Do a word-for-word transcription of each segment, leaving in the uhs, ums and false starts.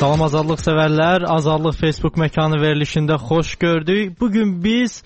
Salam azadlıq sevərlər, Azadlıq Facebook məkanı verilişində xoş gördük. Bugün biz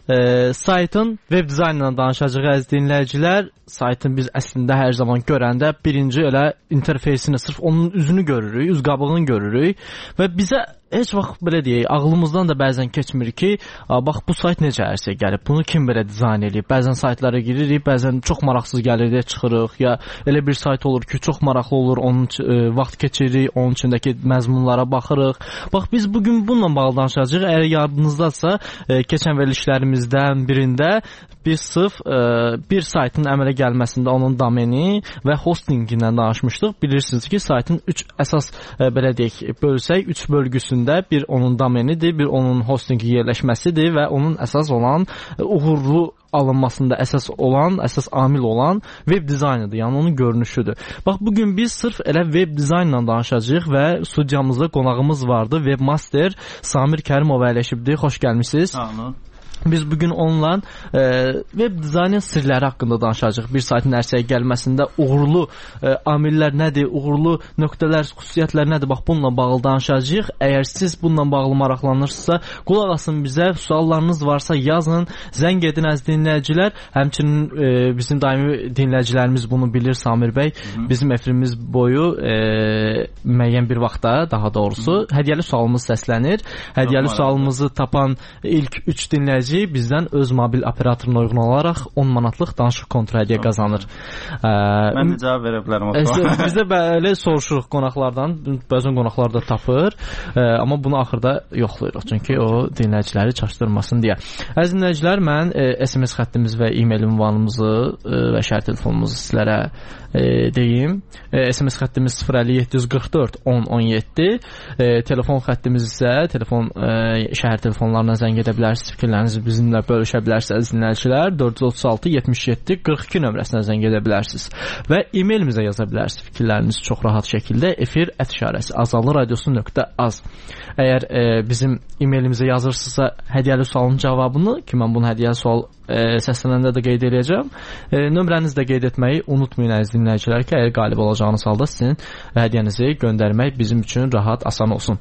e, saytın web dizaynından danışacağıq əziz dinləyicilər. Saytın biz əslində hər zaman görəndə birinci elə interfeysini, sırf onun üzünü görürük, üz qabığını görürük və bizə heç vaxt belə deyək, ağlımızdan da bəzən keçmir ki, bax bu sayt necə ərsə gəlib, bunu kim belə dizayn edib? Bəzən saytlara giririk, bəzən çox maraqsız gəlir deyə çıxırıq, ya elə bir sayt olur ki, çox maraqlı olur, onun e, vaxt keçiririk, onun içindəki məzmunlara baxırıq. Bax biz bugün bununla bağlı danışacağıq. Əgər yadınızdadsa, e, keçən verilişlərimizdən birində biz sırf e, bir saytın əmələ gəlməsində onun domeni və hostingindən danışmışdıq. Bilirsiniz ki, saytın üç əsas e, belə deyək, bölsək, üç bölgüsünü bir onun domenidir, bir onun hostingi yerləşməsidir və onun əsas olan uğurlu alınmasında əsas olan, əsas amil olan web dizaynıdır, yəni onun görünüşüdür. Bax, bugün biz sırf elə web dizaynla danışacağıq və studiyamızda qonağımız vardı, webmaster Samir Kərimov əyləşibdir. Xoş gəlmişsiniz. Sağ olun. Biz bugün onunla e, web dizaynın sirləri haqqında danışacağıq. Bir saytın ərsəyə gəlməsində uğurlu e, amillər nədir, uğurlu nöqtələr, xüsusiyyətlər nədir? Bax, bununla bağlı danışacağıq. Əgər siz bununla bağlı maraqlanırsınızsa, qulaq asın bizə, suallarınız varsa yazın, zəng edin əziz dinləyicilər. Həmçinin e, bizim daimi dinləyicilərimiz bunu bilir, Samir bəy. Hı-hı. Bizim efirimiz boyu e, müəyyən bir vaxtda, daha doğrusu, Hı-hı. hədiyyəli sualımız səslənir. Hədiyyəli sualımızı tapan ilk üç dinləyici bizdən öz mobil operatoruna uyğun olaraq on manatlıq danışıq kontra hədiyyə qazanır. Ə, Mən də cavab verə bilərəm. Biz də belə soruşuruq qonaqlardan, bəzən qonaqlar da tapır, ə, amma bunu axırda yoxlayırıq, çünki o dinləyiciləri çaşdırmasın deyə. Əziz dinləyicilər, mən ə, S M S xəttimiz və e-mail ünvanımızı ə, və şəhər telefonumuzu sizlərə ə, deyim. Ə, S M S xəttimiz sıfır əlli yeddi yüz qırx dörd on on yeddi, ə, telefon xəttimiz isə telefon ə, şəhər telefonlarına zəng edə bilərsiniz, fikirlərinizi bizimlə bölüşə bilərsiniz dinləyicilər. dörd yüz otuz altı yetmiş yeddi qırx iki nömrəsinə zəng edə bilərsiniz və e-mailimizə yaza bilərsiniz fikirlərinizi çox rahat şəkildə efir ət işarəsi azadlıq radiosu nöqtə az. Əgər e, bizim e-mailimizə yazırsınızsa hədiyyəli sualın cavabını, ki mən bunu hədiyyəli sual e, səslənəndə də qeyd edəcəm, e, nömrənizi də qeyd etməyi unutmayın əziz dinləyicilər ki, əgər qalib olacağınız halda sizin hədiyyənizi göndərmək bizim üçün rahat, asan olsun.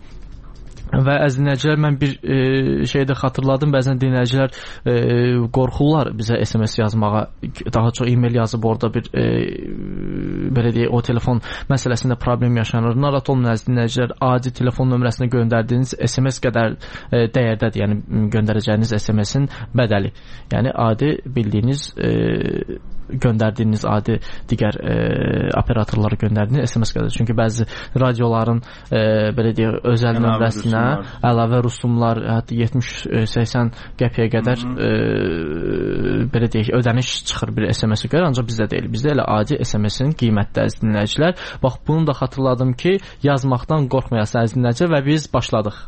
Və əziz dinləyicilər, mən bir e, şey də xatırladım, bəzən dinləyicilər e, qorxurlar bizə S M S yazmağa, daha çox e-mail yazıb orada bir e, belə deyək, o telefon məsələsində problem yaşanır. Narahat olmayın əziz dinləyicilər, adi telefon nömrəsinə göndərdiyiniz S M S qədər e, dəyərdədir, yəni göndərəcəyiniz S M S-in bədəli. Yəni adi bildiyiniz e, göndərdiyiniz adi digər e, operatorlara göndərdiyiniz S M S qədər. Çünki bəzi radioların e, belə deyək, özəl nömrəsinə əlavə rüsumlar, hətta yetmiş səksən qəpiyə qədər e, belə deyək, ödəniş çıxır bir S M S-ə görə, ancaq bizdə deyil. Bizdə elə adi S M S-in qiymətdə əziz dinləyicilər. Bax, bunu da xatırladım ki, yazmaqdan qorxmayasınız əziz dinləyicilər və biz başladıq.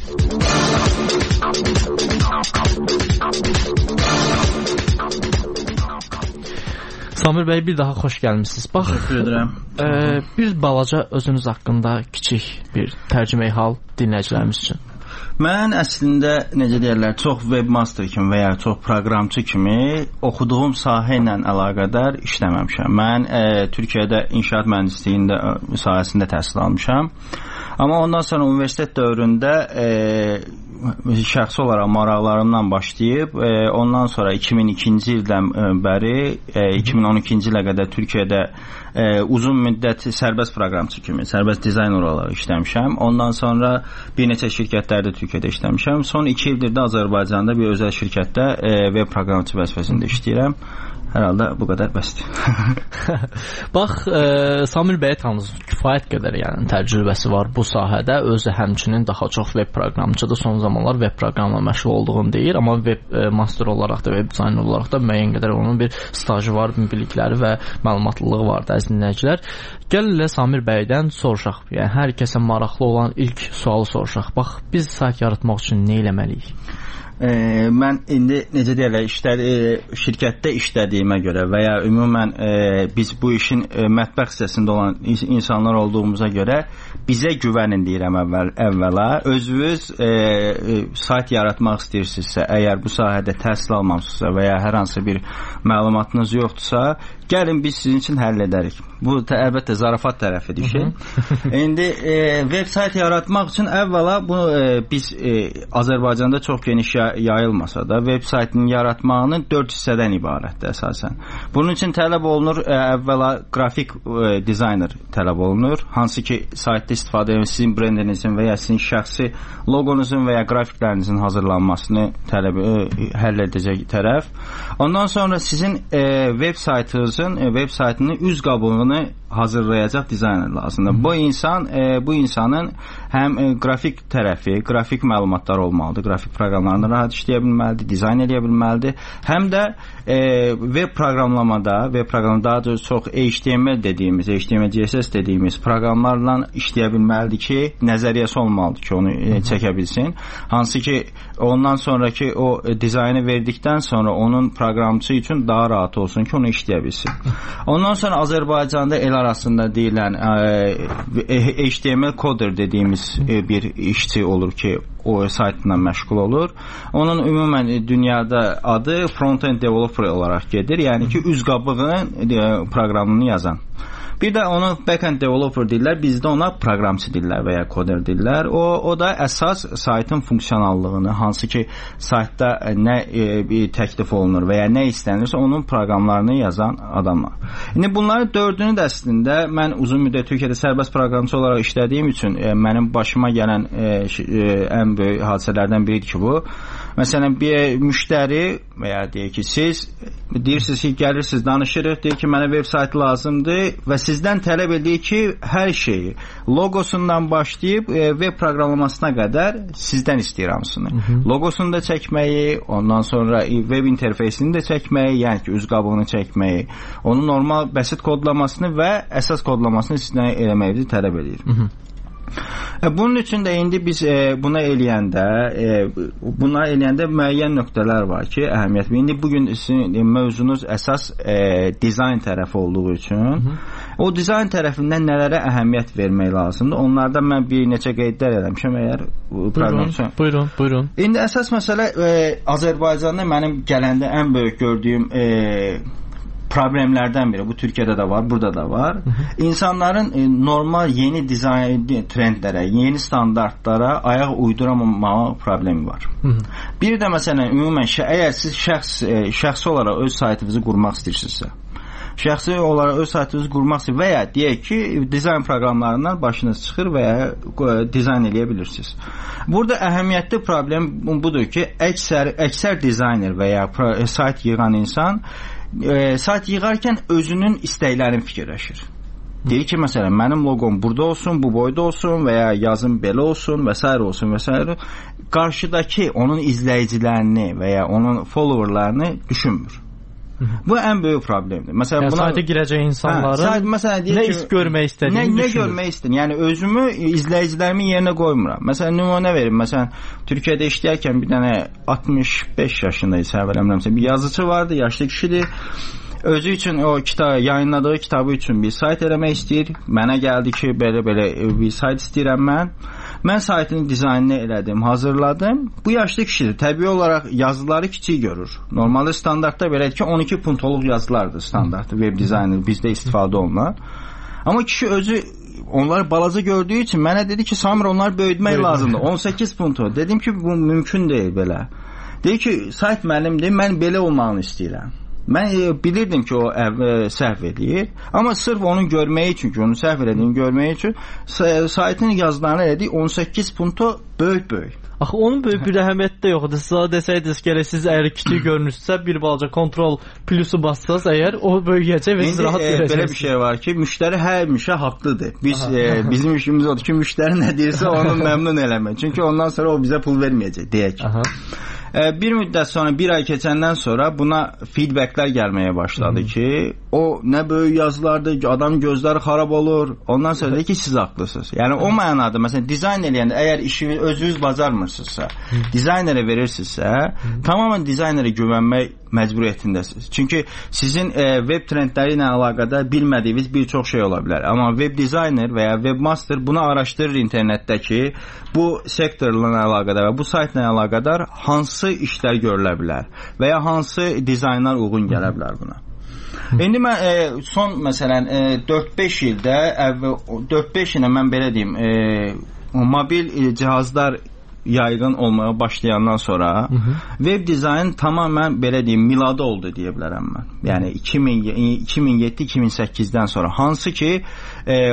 Samir bəy, bir daha xoş gəlmişsiniz. Bax, e, bir balaca özünüz haqqında kiçik bir tərcüməyi hal dinləyicilərimiz üçün. Mən əslində, necə deyərlər, çox webmaster kimi və ya çox proqramçı kimi oxuduğum sahə ilə əlaqədar işləməmişəm. Mən e, Türkiyədə inşaat mühəndisliyi sahəsində təhsil almışam. Amma ondan sonra universitet dövründə e, şəxsi olaraq maraqlarımdan başlayıb, e, ondan sonra iki min ikinci ildən bəri, e, iki min on ikinci ilə qədər Türkiyədə e, uzun müddət sərbəst proqramçı kimi, sərbəst dizayner olaraq işləmişəm. Ondan sonra bir neçə şirkətlərdə Türkiyədə işləmişəm. Son iki ildir də Azərbaycanda bir özəl şirkətdə e, web proqramçı vəzifəsində işləyirəm. Hər halda bu qədər bəsdir. Bax, e, Samir bəyə tanısınız, kifayət qədər yəni təcrübəsi var bu sahədə. Özü həmçinin daha çox web proqramçıdır. Son zamanlar web proqramla məşğul olduğunu deyir, amma web e, master olaraq da, web dizayner olaraq da müəyyən qədər onun bir stajı var, bilikləri və məlumatlılığı var da əziz dinləyicilər. Gəlin elə Samir bəydən soruşaq. Yəni hər kəsə maraqlı olan ilk sualı soruşaq. Bax, biz sayt yaratmaq üçün nə etməliyik? E, mən indi necə deyirlər, işlər, e, şirkətdə işlədiyimə görə və ya ümumən e, biz bu işin e, mətbəx hissəsində olan insanlar olduğumuza görə bizə güvənin deyirəm əvvəl, əvvəla. Özünüz e, e, sayt yaratmaq istəyirsinizsə, əgər bu sahədə təhsil almamısınızsa və ya hər hansı bir məlumatınız yoxdursa, gəlin biz sizin üçün həll edərik. Bu əlbəttə zarafat tərəfidir işin. İndi e, veb sayt yaratmaq üçün əvvəla bu e, biz e, Azərbaycanda çox geniş yayılmasa da veb saytının yaratmağının dörd hissədən ibarətdir əsasən. Bunun üçün tələb olunur e, əvvəla qrafik e, dizayner tələb olunur. Hansı ki saytda istifadə edən sizin brendinizin və ya sizin şəxsi loqonuzun və ya qrafiklərinizin hazırlanmasını tələb e, həll edəcək tərəf. Ondan sonra sizin e, veb saytınızın e, veb saytının üz qabığını hazırlayacaq dizayner lazımdır. Bu insan e, bu insanın həm e, qrafik tərəfi, qrafik məlumatlar olmalıdır. Qrafik proqramlarında rahat işləyə bilməlidir, dizayn edə bilməlidir. Həm də e, veb proqramlamada, veb proqramda daha doğrusu çox H T M L dediyimiz, H T M L C S S dediyimiz proqramlarla işləyə bilməlidir ki, nəzəriyyəsi olmalıdır ki, onu e, çəkə bilsin. Hansı ki, ondan sonraki o e, dizaynı verdikdən sonra onun proqramçı üçün daha rahat olsun ki, onu işləyə bilsin. Ondan sonra Azərbaycanda el arasında deyilən e, H T M L coder dediyimiz e, bir işçi olur ki, o saytla məşğul olur. Onun ümumən dünyada adı front-end developer olaraq gedir. Yəni ki, üz qabığının e, proqramını yazan. Bir də onu backend developer deyirlər, bizdə ona proqramçı deyirlər və ya koder deyirlər. O, o da əsas saytın funksionallığını, hansı ki saytda nə e, təklif olunur və ya nə istənilirsə onun proqramlarını yazan adamlar. İndi bunların dördünü də əslində mən uzun müddət Türkiyədə sərbəst proqramçı olaraq işlədiyim üçün e, mənim başıma gələn e, e, ən böyük hadisələrdən biridir ki bu. Məsələn, bir müştəri və ya deyək ki, siz deyirsiniz ki, gəlirsiniz, danışırıq, deyir ki, mənə web saytı lazımdır və sizdən tələb edir ki, hər şeyi logosundan başlayıb e, web proqramlamasına qədər sizdən istəyir hamısını. Hı -hı. Logosunu da çəkməyi, ondan sonra web interfeysini də çəkməyi, yəni ki, üz qabığını çəkməyi, onun normal bəsit kodlamasını və əsas kodlamasını sizdən eləməyi tələb edir. Hı -hı. Bunun üçün də indi biz e, buna eləyəndə e, buna eləyəndə müəyyən nöqtələr var ki, əhəmiyyətli. İndi bugün sizin e, mövzunuz əsas e, dizayn tərəfi olduğu üçün Hı -hı. o dizayn tərəfindən nələrə əhəmiyyət vermək lazımdır? Onlardan mən bir neçə qeydlər eləmişəm əgər buyurun, buyurun, buyurun. İndi əsas məsələ e, Azərbaycanda mənim gələndə ən böyük gördüyüm e, problemlərdən biri. Bu Türkiyədə də var, burada da var. Hı -hı. İnsanların e, normal yeni dizayn trendlərə, yeni standartlara ayaq uyduramamağı problemi var. Hı -hı. Bir də məsələn ümumən əgər siz şəxs e, şəxsi olaraq öz saytınızı qurmaq istəyirsinizsə, şəxsi olaraq öz saytınızı qurmaq istəyir və ya deyək ki, dizayn proqramlarından başınız çıxır və ya e, dizayn eləyə bilirsiniz. Burada əhəmiyyətli problem budur ki, əksər əksər dizayner və ya pro, sayt yığan insan E, sayt yığarkən özünün istəklərini fikirləşir. Deyir ki, məsələn, mənim loqom burada olsun, bu boyda olsun və ya yazım belə olsun və s. olsun və s. Qarşıdakı onun izləyicilərini və ya onun followerlarını düşünmür. Bu ən böyük problemdir. Məsələn, yəni, buna sayta girəcək insanların hə, sayt, məsələn, deyir nə ki, iş görmək istədiyini nə, düşünür. Nə görmək istəyir? Yəni özümü izləyicilərimin yerinə qoymuram. Məsələn, nümunə verim. Məsələn, Türkiyədə işləyərkən bir dənə altmış beş yaşında isə əvvələmləmsə bir yazıcı vardı, yaşlı kişidir. Özü üçün o kitab yayınladığı kitabı üçün bir sayt eləmək istəyir. Mənə gəldi ki, belə-belə bir sayt istəyirəm mən. Mən saytın dizaynını elədim, hazırladım. Bu yaşlı kişidir. Təbii olaraq yazıları kiçik görür. Normalde standartda belədir ki, on iki puntoluq yazılardır standartda web dizayner bizdə istifadə olunan. Amma kişi özü onları balaca gördüyü için mənə dedi ki, Samir onları böyütmək lazımdır. on səkkiz puntu. Dedim ki, bu mümkün deyil belə. Dedi ki, sayt mənimdir, mən belə olmağını istəyirəm. Mən e, bilirdim ki, o e, səhv edir. Amma sırf onun görməyi üçün ki, onu səhv edildiyini görməyi üçün saytın yazılarını elədik on səkkiz punto böyük-böyük. Axı onun böyük bir əhəmiyyəti də yoxdur. Siz desəydiniz ki, siz əgər kiçik görünürsünüzsə, bir balaca kontrol plusu bassaz, əgər o böyüyəcək və siz rahat görəcəksiniz. Belə bir şey var ki, müştəri həmişə haqlıdır. Biz e, bizim işimiz odur ki, müştəri nə deyirsə onu məmnun eləmək. Çünki ondan sonra o bizə pul verməyəcək, deyək. Aha. Bir müddət sonra, bir ay keçəndən sonra buna feedbacklər gəlməyə başladı ki, o nə böyük yazılardır, adam gözləri xarab olur. Ondan sonra dedi ki, siz haqlısınız. Yəni o mənada, məsələn, dizayn eləyəndə, əgər işini özünüz bacarmırsınızsa, dizaynerə verirsinizsə, tamamən dizaynerə güvənmək məcburiyyətindəsiniz. Çünki sizin e, web trendləri ilə əlaqədar bilmədiyiniz bir çox şey ola bilər. Amma web dizayner və ya webmaster bunu araşdırır internetdəki bu sektorla əlaqədar və bu saytla əlaqədar hansı işlər görülə bilər və ya hansı dizaynlar uyğun gələ bilər buna. İndi mən e, son məsələn e, dörd-beş ildə əvvəl dörd-beş ilə mən belə deyim, e, mobil e, cihazlar yaygın olmaya başlayandan sonra hı -hı. web dizayn tamamen belə deyim milada oldu deyə bilərəm mən. Yəni iki min yeddi iki min səkkizdən sonra hansı ki e, e,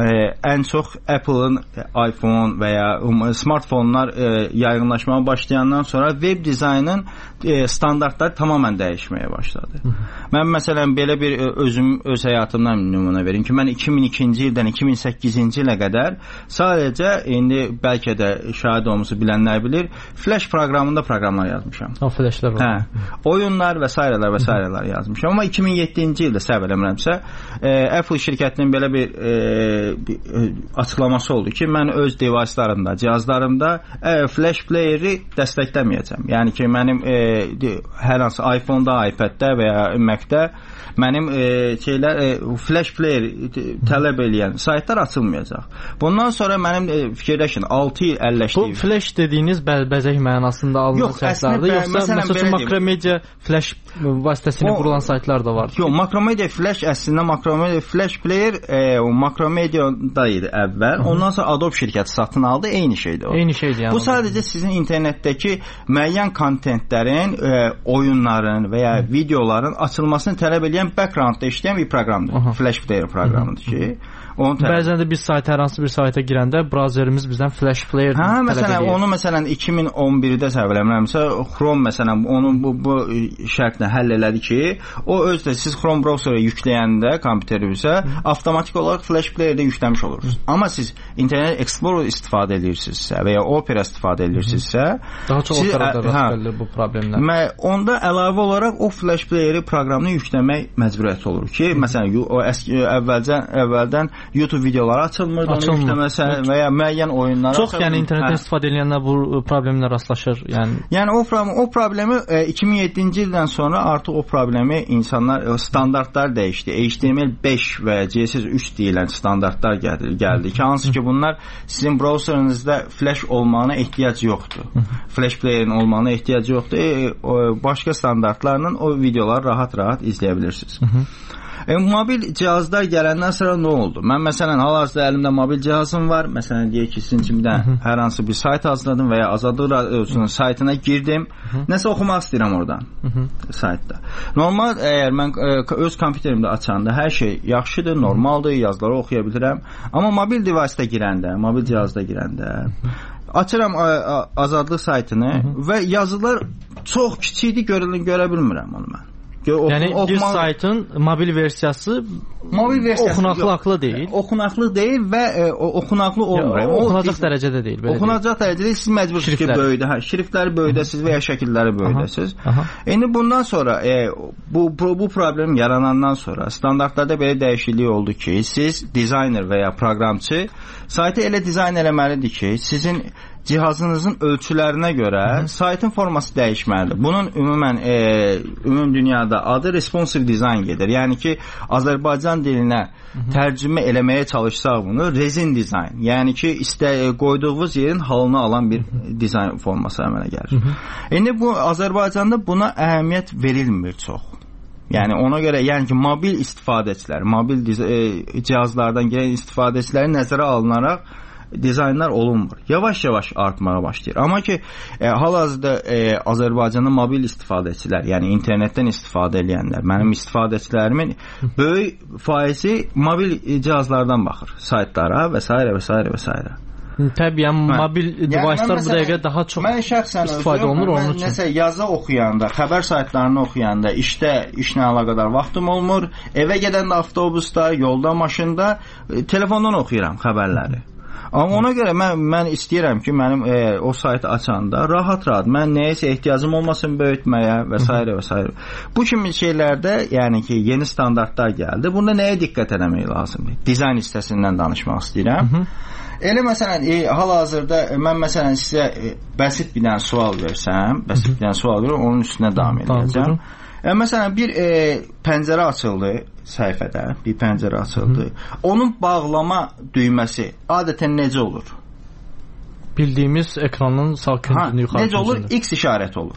ən çox Apple'ın iPhone və ya smartfonlar e, yaygınlaşmaya başlayandan sonra web dizaynın e, standartları tamamen dəyişməyə başladı. Hı -hı. Mən məsələn belə bir özüm öz həyatımdan nümunə verim ki, mən iki min ikinci ildən iki min səkkizinci ilə qədər sadəcə indi bəlkə də şahid olmuş bilənlər bilir, Flash proqramında proqramlar yazmışam. O Flash'lar var. Hə. Oyunlar və s. və s. yazmışam. Amma iki min yeddinci ildə səhv eləmirəmsə, e, Apple şirkətinin belə bir, e, bir e, açıqlaması oldu ki, mən öz device'larımda, cihazlarımda e, Flash player'i dəstəkləməyəcəm. Yəni ki, mənim e, hər hansı iPhone-da, iPad-də və ya Mac-də mənim e, şeylər e, Flash player tələb eləyən saytlar açılmayacaq. Bundan sonra mənim e, fikirləşin altı il əlləşdiyim. Bu Flash dediyiniz bəzək mənasında alınan saytlardır, yoxsa məsələn Makromedia Flash vasitəsilə qurulan saytlar da var? Yox, Makromedia Flash əslində Makromedia Flash player e, o Makromedia'da idi əvvəl. Ondan sonra Adobe şirkəti satın aldı, eyni şeydir o. Eyni şeydir yəni. Bu sadəcə sizin internetdəki müəyyən kontentlərin, e, oyunların və ya videoların açılmasını tələb edən backgroundda işləyən bir proqramdır. Aha. Flash player proqramıdır ki, bəzən də biz sayta hər hansı bir sayta girəndə brauzerimiz bizdən Flash player hə, tələb məsələn, edir. Onu məsələn iki min on birdə səhv eləmirəmsə Chrome məsələn onun bu, bu şərtlə həll elədi ki, o özdə siz Chrome browserə yükləyəndə kompüterinizə avtomatik olaraq Flash playerdə yükləmiş olursunuz. Amma siz Internet Explorer istifadə edirsinizsə və ya Opera istifadə edirsinizsə, daha çox Operada rast gəlir bu problemlər. Mə, onda əlavə olaraq o Flash playeri proqramını yükləmək məcburiyyəti olur ki, Hı. məsələn o əski əvvəldən əvvəldən YouTube videoları açılmır, onu yükləməsə və ya müəyyən oyunlar çox açılmır. Yəni internetdən hə. istifadə edənlər bu problemlə rastlaşır. Yəni yəni o problem o problemi e, iki min yeddinci ildən sonra artıq o problemi insanlar standartlar dəyişdi. H T M L beş və C S S üç deyilən standartlar gəldi, gəldi ki, hansı ki bunlar sizin browserinizdə Flash olmağına ehtiyac yoxdur. Flash playerin olmağına ehtiyac yoxdur. E, o, başqa standartlarla o videoları rahat-rahat izləyə bilirsiniz. Hı -hı. E, mobil cihazlar gələndən sonra nə oldu? Mən məsələn hal-hazırda əlimdə mobil cihazım var. Məsələn deyək ki, sizin kimi də hər hansı bir sayt hazırladım və ya Azadlıq Radiosunun saytına girdim. Hı -hı. Nəsə oxumaq istəyirəm oradan. Hı -hı. Saytda. Normal əgər mən ə, öz kompüterimdə açanda hər şey yaxşıdır, normaldır, yazıları oxuya bilirəm. Amma mobil device-da girəndə, mobil cihazda girəndə Hı -hı. açıram ə, ə, Azadlıq saytını Hı -hı. və yazılar çox kiçikdir, görə, görə bilmirəm onu mən. Oxu, yəni oxuma... bir saytın mobil versiyası mobil versiyası oxunaqlı deyil. Oxunaqlı deyil və e, oxunaqlı olmur. Ya, oxunacaq o, dərəcədə deyil. Oxunacaq dərəcədə siz məcbursunuz ki, böyüdə, hə, şriftləri böyüdəsiz və ya şəkilləri böyüdəsiz. İndi bundan sonra e, bu, bu bu problem yaranandan sonra standartlarda belə dəyişiklik oldu ki, siz dizayner və ya proqramçı saytı elə dizayn eləməlidir ki, sizin cihazınızın ölçülərinə görə Hı -hı. saytın forması dəyişməlidir. Bunun ümumən e, ümum dünyada adı responsive design gedir. Yəni ki, Azərbaycan dilinə Hı -hı. tərcümə eləməyə çalışsaq bunu resin dizayn. Yəni ki, istə qoyduğunuz yerin halını alan bir Hı -hı. dizayn forması əmələ gəlir. Hı -hı. İndi bu Azərbaycanda buna əhəmiyyət verilmir çox. Yəni ona görə yəni ki, mobil istifadəçilər, mobil e, cihazlardan gələn istifadəçiləri nəzərə alınaraq dizaynlar olunmur. Yavaş-yavaş artmağa başlayır. Amma ki, e, hal-hazırda e, Azərbaycanın mobil istifadəçilər, yəni internetdən istifadə edənlər, mənim istifadəçilərimin böyük faizi mobil cihazlardan baxır, saytlara və s. və s. və s. Təbii, yəni mobil device'lar bu dəqiqə daha çox istifadə olunur onun üçün. Nəsə yazı oxuyanda, xəbər saytlarını oxuyanda, işdə işlə əlaqədar vaxtım olmur. Evə gedəndə avtobusda, yolda, maşında, e, telefondan oxuyuram xəbərləri. Amma ona görə mən mən istəyirəm ki, mənim e, o saytı açanda rahat-rahat mən nəyəsə ehtiyacım olmasın böyütməyə və s. və s. Bu kimi şeylərdə, yəni ki, yeni standartlar gəldi. Bunda nəyə diqqət etmək lazımdır? Dizayn hissəsindən danışmaq istəyirəm. Hı -hı. Elə məsələn, e, hal-hazırda mən məsələn sizə e, bəsit bir dənə sual versəm, bəsit bir dənə sual verirəm, onun üstünə davam edəcəm. E, məsələn, bir e, pəncərə açıldı səhifədə, bir pəncərə açıldı. Hı. Onun bağlama düyməsi adətən necə olur? Bildiyimiz ekranın sağ küncünü yuxarı. Necə olur? X işarəti olur. Bəli.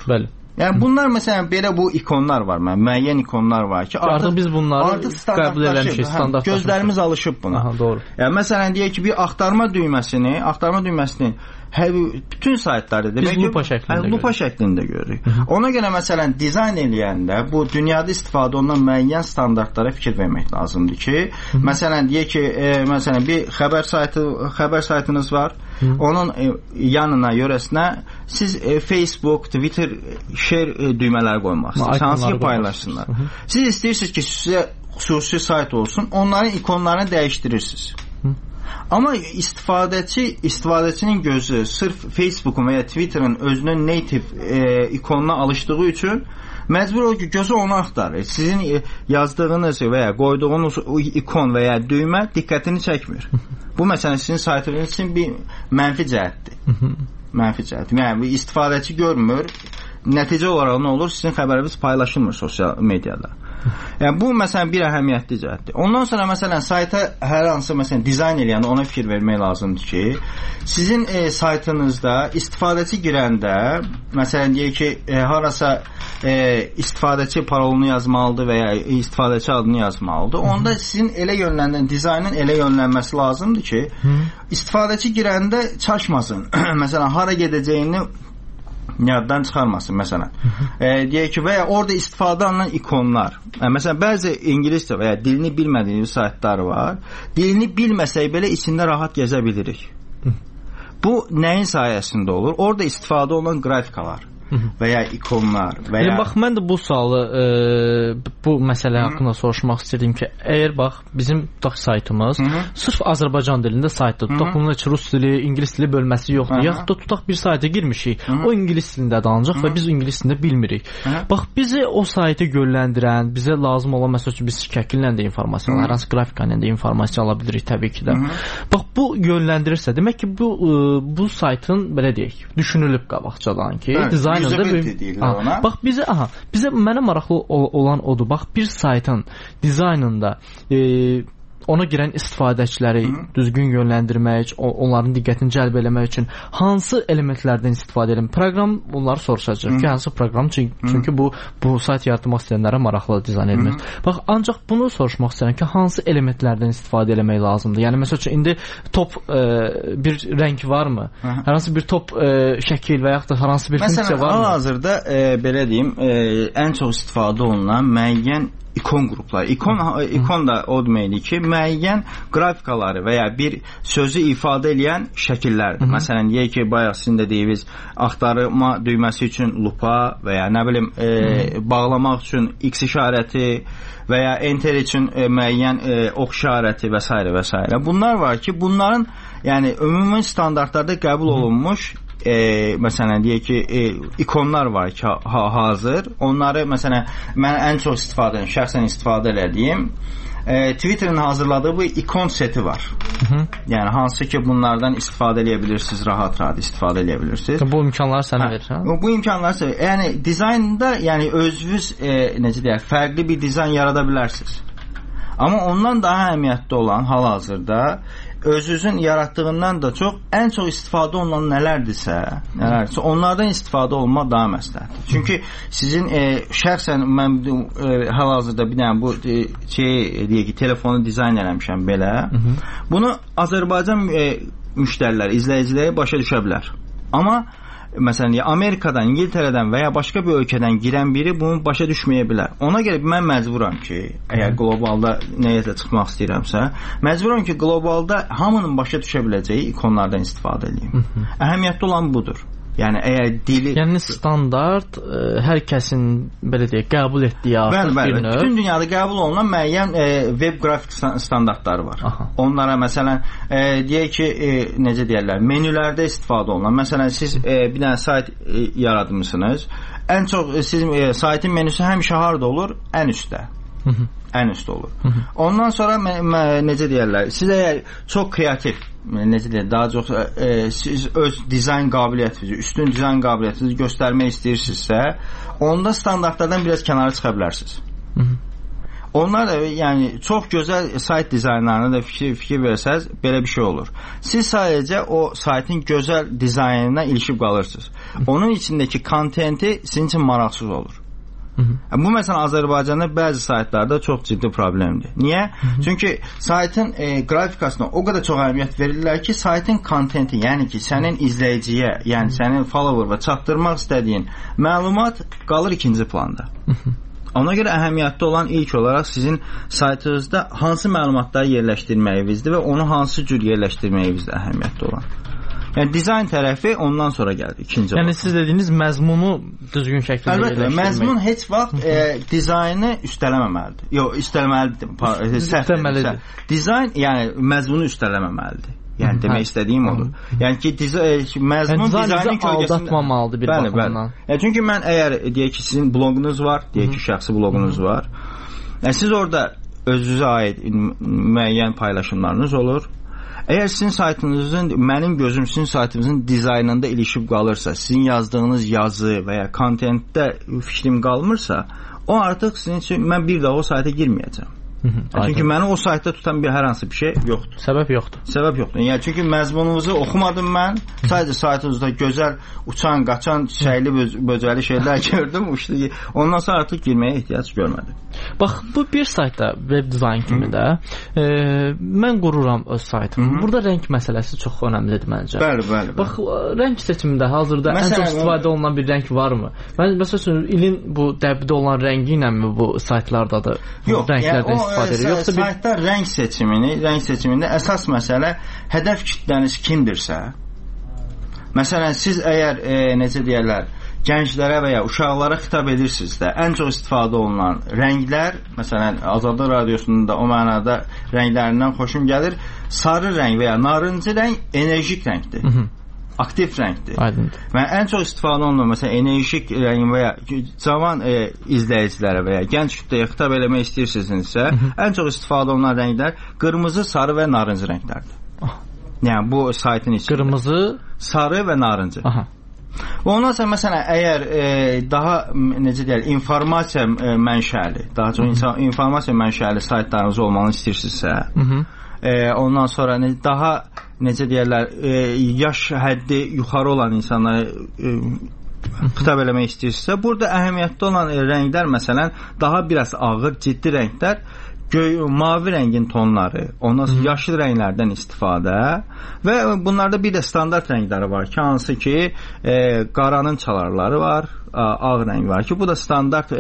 Yəni bunlar məsələn belə bu ikonlar var, mən müəyyən ikonlar var ki, artıq, artıq biz bunları artıq qəbul eləmişik, standartlaşmışıq. Gözlərimiz alışıb buna. Aha, doğru. Yəni məsələn deyək ki, bir axtarma düyməsini, axtarma düyməsini hər bütün saytlarda demək ki, lupa şəklində, hə, lupa şəklində görürük. Hı -hı. Ona görə məsələn dizayn eləyəndə bu dünyada istifadə olunan müəyyən standartlara fikir vermək lazımdır ki, Hı -hı. məsələn deyək ki, e, məsələn bir xəbər saytı, xəbər saytınız var. Hı -hı. Onun e, yanına, yörəsinə siz e, Facebook, Twitter share e, düymələri qoymaq istəyirsiniz. Hansı ki paylaşsınlar. Hı -hı. Siz istəyirsiniz ki, sizə xüsusi sayt olsun, onların ikonlarını dəyişdirirsiniz. Amma istifadəçi, istifadəçinin gözü sırf Facebook'un və ya Twitter'ın özünün native e, ikonuna alışdığı üçün məcbur o ki, gözü onu axtarır. Sizin e, yazdığınız və ya qoyduğunuz ikon və ya düymə diqqətini çəkmir. Bu məsələn sizin saytınız üçün bir mənfi cəhətdir. Mənfi cəhətdir. Yəni istifadəçi görmür. Nəticə olaraq nə olur? Sizin xəbəriniz paylaşılmır sosial mediada. Yəni bu məsələn bir əhəmiyyətli cəhətdir. Ondan sonra məsələn sayta hər hansı məsələn dizayn eləyəndə ona fikir vermək lazımdır ki, sizin e, saytınızda istifadəçi girəndə məsələn deyək ki, e, harasa e, istifadəçi parolunu yazmalıdır və ya istifadəçi adını yazmalıdır. Onda sizin elə yönləndirən dizaynın elə yönlənməsi lazımdır ki, istifadəçi girəndə çaşmasın. Məsələn hara gedəcəyini yaddan çıxarmasın məsələn. E, deyək ki, və ya orada istifadə olunan ikonlar. Yəni, məsələn, bəzi ingiliscə və ya dilini bilmədiyiniz saytlar var. Dilini bilməsək belə içində rahat gəzə bilirik. Bu nəyin sayəsində olur? Orada istifadə olunan qrafikalar və ya ikonlar və ya... Yəni, bax, mən də bu sualı e, bu məsələ haqqında soruşmaq istəyirdim ki, əgər bax, bizim tutaq saytımız Hı -hı. sırf Azərbaycan dilində saytdır. Tutaq bunun heç rus dili, ingilis dili bölməsi yoxdur. Hı -hı. Yaxud da tutaq bir sayta girmişik, Hı -hı. o ingilis dilində danacaq və biz ingilis dilində bilmirik. Hı -hı. Bax, bizi o saytı yönləndirən, bizə lazım olan, məsəl üçün biz şəkillə də informasiya, hər hansı qrafika ilə də informasiya ala bilirik təbii ki də. Hı -hı. Bax, bu yönləndirirsə, demək ki, bu, bu saytın, belə deyək, düşünülüb qabaqcadan ki, Hə, dizayn Aha, bax bizə aha, bizə mənə maraqlı olan odur. Bax bir saytın dizaynında e, ona girən istifadəçiləri Hı. düzgün yönləndirmək, onların diqqətini cəlb eləmək üçün hansı elementlərdən istifadə edelim? Proqram onları soruşacaq ki, hansı proqram? Çünki, çünki bu bu sayt yaratmaq istəyənlərə maraqlı dizayn edilmir. Bax, ancaq bunu soruşmaq istəyirəm ki, hansı elementlərdən istifadə eləmək lazımdır? Yəni məsəl üçün indi top e, bir rəng varmı? Hı. Hər hansı bir top e, şəkil və yaxud da hər hansı bir funksiya varmı? Məsələn, hal-hazırda e, belə deyim, e, ən çox istifadə olunan müəyyən ikon qrupları. İkon, ikon da o deməkdir ki, müəyyən qrafikaları və ya bir sözü ifadə edən şəkillərdir. Hı -hı. Məsələn, deyək ki, bayaq sizin də deyiniz, axtarma düyməsi üçün lupa və ya nə bilim, e, bağlamaq üçün X işarəti və ya enter üçün e, müəyyən e, ox işarəti və s. və s. Bunlar var ki, bunların yəni ümumi standartlarda qəbul olunmuş E, məsələn deyək ki, e, ikonlar var ki, ha, hazır. Onları məsələn mən ən çox istifadə edirəm, şəxsən istifadə elədiyim e, Twitter'ın hazırladığı bu ikon seti var. Hı -hı. Yəni hansı ki bunlardan istifadə edə bilirsiniz, rahat-rahat istifadə edə bilirsiniz. Bu imkanları sənə verir, hə? Bu imkanları sənə. Yəni dizaynda yəni özünüz e, necə deyək, fərqli bir dizayn yarada bilərsiniz. Amma ondan daha əhəmiyyətli olan hal-hazırda özünüzün yaratdığından da çox ən çox istifadə olunan nələrdirsə, nələrdirsə onlardan istifadə olmaq daha məsləhətdir. Çünki sizin e, şəxsən mən e, hal-hazırda bir dənə bu e, şey deyək ki, telefonu dizayn eləmişəm belə. Hı -hı. Bunu Azərbaycan e, müştərilər, izləyiciləri başa düşə bilər. Amma məsələn, Amerikadan, İngiltərədən və ya başqa bir ölkədən girən biri bunu başa düşməyə bilər. Ona görə mən məcburam ki, əgər qlobalda nəyisə çıxmaq istəyirəmsə, məcburam ki, qlobalda hamının başa düşə biləcəyi ikonlardan istifadə edeyim. Əhəmiyyətli olan budur. Yəni əgər dili yəni standart ə, hər kəsin belə deyək qəbul etdiyi artıq bəli, bir bəli. növ. Bütün dünyada qəbul olunan müəyyən e, web qrafik standartları var. Aha. Onlara məsələn e, deyək ki, e, necə deyirlər, menülərdə istifadə olunan. Məsələn siz e, bir dənə sayt e, yaratmısınız. Ən çox e, siz e, saytın menüsü həmişə harda olur? Ən üstdə. Hı -hı. Ən üstdə olur. Hı -hı. Ondan sonra necə deyirlər, siz əgər çox kreativ, necə deyirlər, daha çox e, siz öz dizayn qabiliyyətinizi, üstün dizayn qabiliyyətinizi göstərmək istəyirsinizsə, onda standartlardan biraz kənara çıxa bilərsiniz. Hı -hı. Onlar da yəni çox gözəl sayt dizaynlarına da fikir fikir versəz belə bir şey olur. Siz sadəcə o saytın gözəl dizaynına ilişib qalırsınız. Onun içindəki kontenti sizin üçün maraqsız olur. Hı -hı. Bu məsələn Azərbaycanda bəzi saytlarda çox ciddi problemdir. Niyə? Hı -hı. Çünki saytın e, qrafikasına o qədər çox əhəmiyyət verirlər ki, saytın kontenti, yəni ki, sənin izləyiciyə, yəni Hı -hı. sənin follower'a çatdırmaq istədiyin məlumat qalır ikinci planda. Hı -hı. Ona görə əhəmiyyətli olan ilk olaraq sizin saytınızda hansı məlumatları yerləşdirməyinizdir və onu hansı cür yerləşdirməyinizdir əhəmiyyətli olan. Yəni dizayn tərəfi ondan sonra gəlir ikinci. Yəni siz dediyiniz məzmunu düzgün şəkildə yerləşdirmək. Əlbəttə, məzmun heç vaxt e, dizaynı üstələməməlidir. Yox, üstələməlidir. Üstələməlidir. Dizayn yəni məzmunu üstələməməlidir. Yəni Hı, demək hə. istədiyim odur. Yəni ki, diza, məzmun yəni, dizaynın kölgəsində aldatmamalıdır bir bəli, baxımdan. Bəli. Yəni çünki mən əgər deyək ki, sizin bloqunuz var, deyək ki, şəxsi bloqunuz Hı. var. Yəni siz orada özünüzə aid müəyyən paylaşımlarınız olur. Əgər sizin saytınızın, mənim gözüm sizin saytınızın dizaynında ilişib qalırsa, sizin yazdığınız yazı və ya kontentdə fikrim qalmırsa, o artıq sizin üçün mən bir daha o sayta girməyəcəm. Hı -hı, çünki məni o saytda tutan bir hər hansı bir şey yoxdur. Səbəb yoxdur. Səbəb yoxdur. Yəni çünki məzmununuzu oxumadım mən. Sadəcə saytınızda gözəl uçan, qaçan, çiçəkli, böcəli şeylər gördüm. Uçdu. Ondan sonra artıq girməyə ehtiyac görmədim. Bax, bu bir saytda web dizayn kimi Hı -hı. də e, mən qururam öz saytımı. Hı -hı. Burada rəng məsələsi çox önəmlidir məncə. Bəli, bəli. Bax, rəng seçimində hazırda Məsələn, ən çox istifadə olunan bir rəng varmı? Mən məsələn ilin bu dəbdə olan rəngi ilə bu saytlarda da Yox, rənglərdən yəni, istifadə edir. Yoxsa bir saytda rəng seçimini, rəng seçimində əsas məsələ hədəf kütləniz kimdirsə. Məsələn, siz əgər e, necə deyirlər, gənclərə və ya uşaqlara xitab edirsinizsə, ən çox istifadə olunan rənglər, məsələn, Azadlıq Radiosunda o mənada rənglərindən xoşum gəlir. Sarı rəng və ya narıncı rəng enerjik rəngdir. Hı -hı. Aktiv rəngdir. Aydındır. Və ən çox istifadə olunan məsələn enerjik rəng və ya cavan e, izləyicilərə və ya gənc kütləyə xitab eləmək istəyirsinizsə, ən çox istifadə olunan rənglər qırmızı, sarı və narıncı rənglərdir. Ah. Yəni bu saytın içində. Qırmızı, sarı və narıncı. Aha. Ondan sonra məsələn əgər e, daha necə deyək, informasiya e, mənşəli, daha çox insan, informasiya mənşəli saytlarınız olmanı istəyirsinizsə, Hı -hı. E, ondan sonra ne, daha necə deyirlər, e, yaş həddi yuxarı olan insanlara e, xitab eləmək istəyirsə, burada əhəmiyyətli olan e, rənglər məsələn daha biraz ağır, ciddi rənglər, göy, mavi rəngin tonları, ondan sonra yaşıl rənglərdən istifadə və bunlarda bir də standart rəngləri var ki, hansı ki e, qaranın çalarları var, ağ rəng var ki, bu da standart e,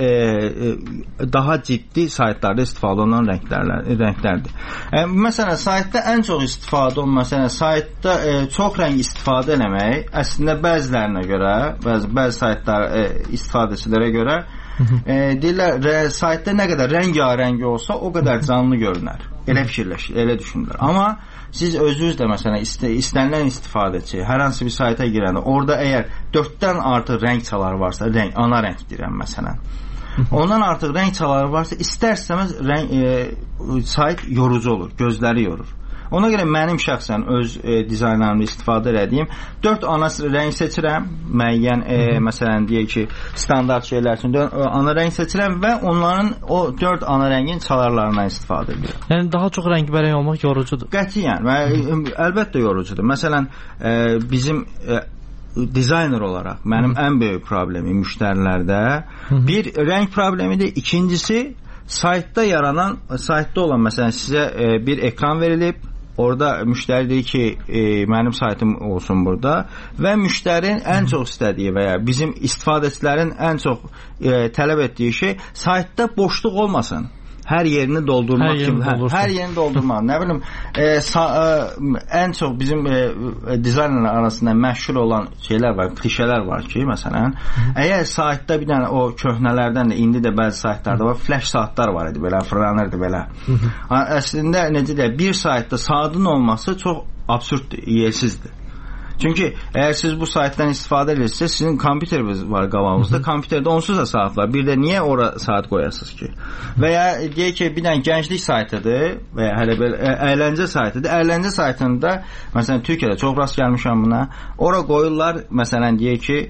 e, daha ciddi saytlarda istifadə olunan rənglərlər, rənglərdir. E, məsələn, saytda ən çox istifadə olunan, məsələn, saytda e, çox rəng istifadə eləmək əslində bəzilərinə görə, bəzi, bəzi saytlar e, istifadəçilərə görə e, deyirlər, saytda nə qədər rəngarəng olsa, o qədər canlı görünər. Elə fikirləşir, elə düşünürlər. Amma siz özünüz də məsələn ist istənilən istifadəçi hər hansı bir sayta girəndə orada əgər dörddən artıq rəng çaları varsa, rəng, ana rəng deyirəm məsələn. Ondan artıq rəng çaları varsa, istər-istəməz rəng e, sayt yorucu olur, gözləri yorur. Ona görə mənim şəxsən öz e, dizaynlarımda istifadə etdiyim dörd ana rəng seçirəm. Müəyyən e, məsələn deyək ki, standart şeylər üçün ana rəng seçirəm və onların o dörd ana rəngin çalarlarından istifadə edirəm. Yəni daha çox rəngbərəng olmaq yorucudur. Qətiyyən və əlbəttə yorucudur. Məsələn, e, bizim e, dizayner olaraq mənim Hı. ən böyük problemim müştərilərdə Hı. bir rəng problemidir. İkincisi saytda yaranan, saytda olan məsələn sizə e, bir ekran verilib. Orada müştəri deyir ki, e, mənim saytım olsun burada və müştərinin ən çox istədiyi və ya bizim istifadəçilərin ən çox e, tələb etdiyi şey saytda boşluq olmasın. Hər yerini doldurmaq hər kimi, hər, hər yerini doldurmaq. Nə bilim, e, sa, e, ən çox bizim e, dizaynerlər arasında məşhur olan şeylər var, klişələr var ki, məsələn, əgər saytda bir dənə o köhnələrdən də indi də bəzi saytlarda var, flash saatlar var idi, belə fırlanırdı belə. Əslində necə deyək, bir saytda saatın olması çox absurddur, yersizdir. Çünki əgər siz bu saytdan istifadə edirsiniz, sizin kompüteriniz var qabağınızda, kompüterdə onsuz da saat var. Bir də niyə ora saat qoyasınız ki? Və ya deyək ki, bir dənə gənclik saytıdır və ya hələ belə əyləncə saytıdır. Əyləncə saytında, məsələn, Türkiyədə çox rast gəlmişəm buna. Ora qoyurlar, məsələn, deyək ki,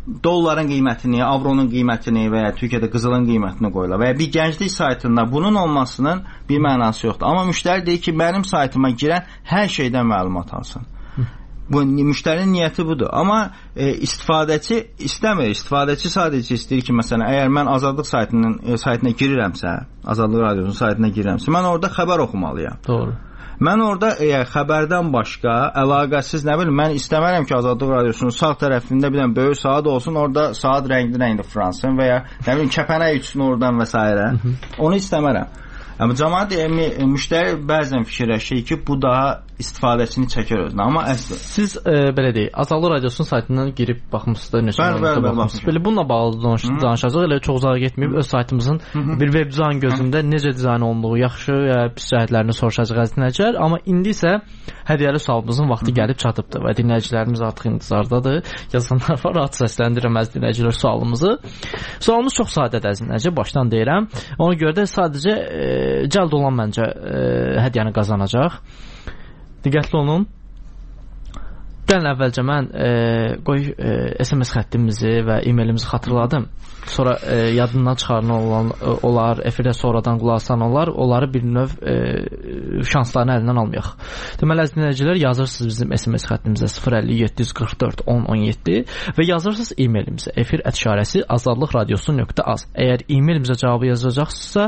dolların qiymətini, avronun qiymətini və ya Türkiyədə qızılın qiymətini qoyurlar və ya bir gənclik saytında bunun olmasının bir mənası yoxdur. Amma müştəri deyir ki, mənim saytıma girən hər şeydən məlumat alsın. Bu müştərinin niyyəti budur. Amma e, istifadəçi istəmir. İstifadəçi sadəcə istəyir ki, məsələn, əgər mən Azadlıq saytının e, saytına girirəmsə, Azadlıq radiosunun saytına girirəmsə, mən orada xəbər oxumalıyam. Doğru. Mən orada əgər xəbərdən başqa əlaqəsiz nə bilim, mən istəmərəm ki, Azadlıq radiosunun sağ tərəfində bir dənə böyük saat olsun, orada saat rəngli-rəngli fıransın və ya nə bilim kəpənək uçsun oradan və s. Onu istəmərəm. Amma cəmaət müştəri bəzən fikirləşir ki, bu daha istifadəçini çəkər özünə. Amma əslində siz e, belə deyək, Azadlıq radiosunun saytından girib baxmısınız, neçə məlumatlara baxmısınız. Belə bununla bağlı danış danışacağıq. Elə çox uzağa getməyib öz saytımızın Hı -hı. bir web dizayn gözündə Hı -hı. necə dizayn olunduğu, yaxşı ya pis cəhətlərini soruşacağıq əziz dinləyicilər. Amma indi isə hədiyyəli sualımızın vaxtı Hı -hı. gəlib çatıbdır və dinləyicilərimiz artıq intizardadır. Yazanlar var, rahat səsləndirəm əziz dinləyicilər sualımızı. Sualımız çox sadədir əziz dinləyicilər, başdan deyirəm. Ona görə də sadəcə e, cəld olan məncə e, hədiyyəni qazanacaq. Diqqətli olun. Gəlin əvvəlcə mən e, qoy e, S M S xəttimizi və e-mailimizi xatırladım. Sonra e, yadından çıxaran olan olar, efirə sonradan qulaq asan olar, onları bir növ e, şanslarını əlindən almayaq. Deməli əziz dinləyicilər, yazırsınız bizim S M S xəttimizə sıfır əlli yeddi yüz qırx dörd on on yeddi və yazırsınız e-mailimizə efir ət işarəsi azadlıqradiosu nöqtə az. Əgər e-mailimizə cavabı yazacaqsınızsa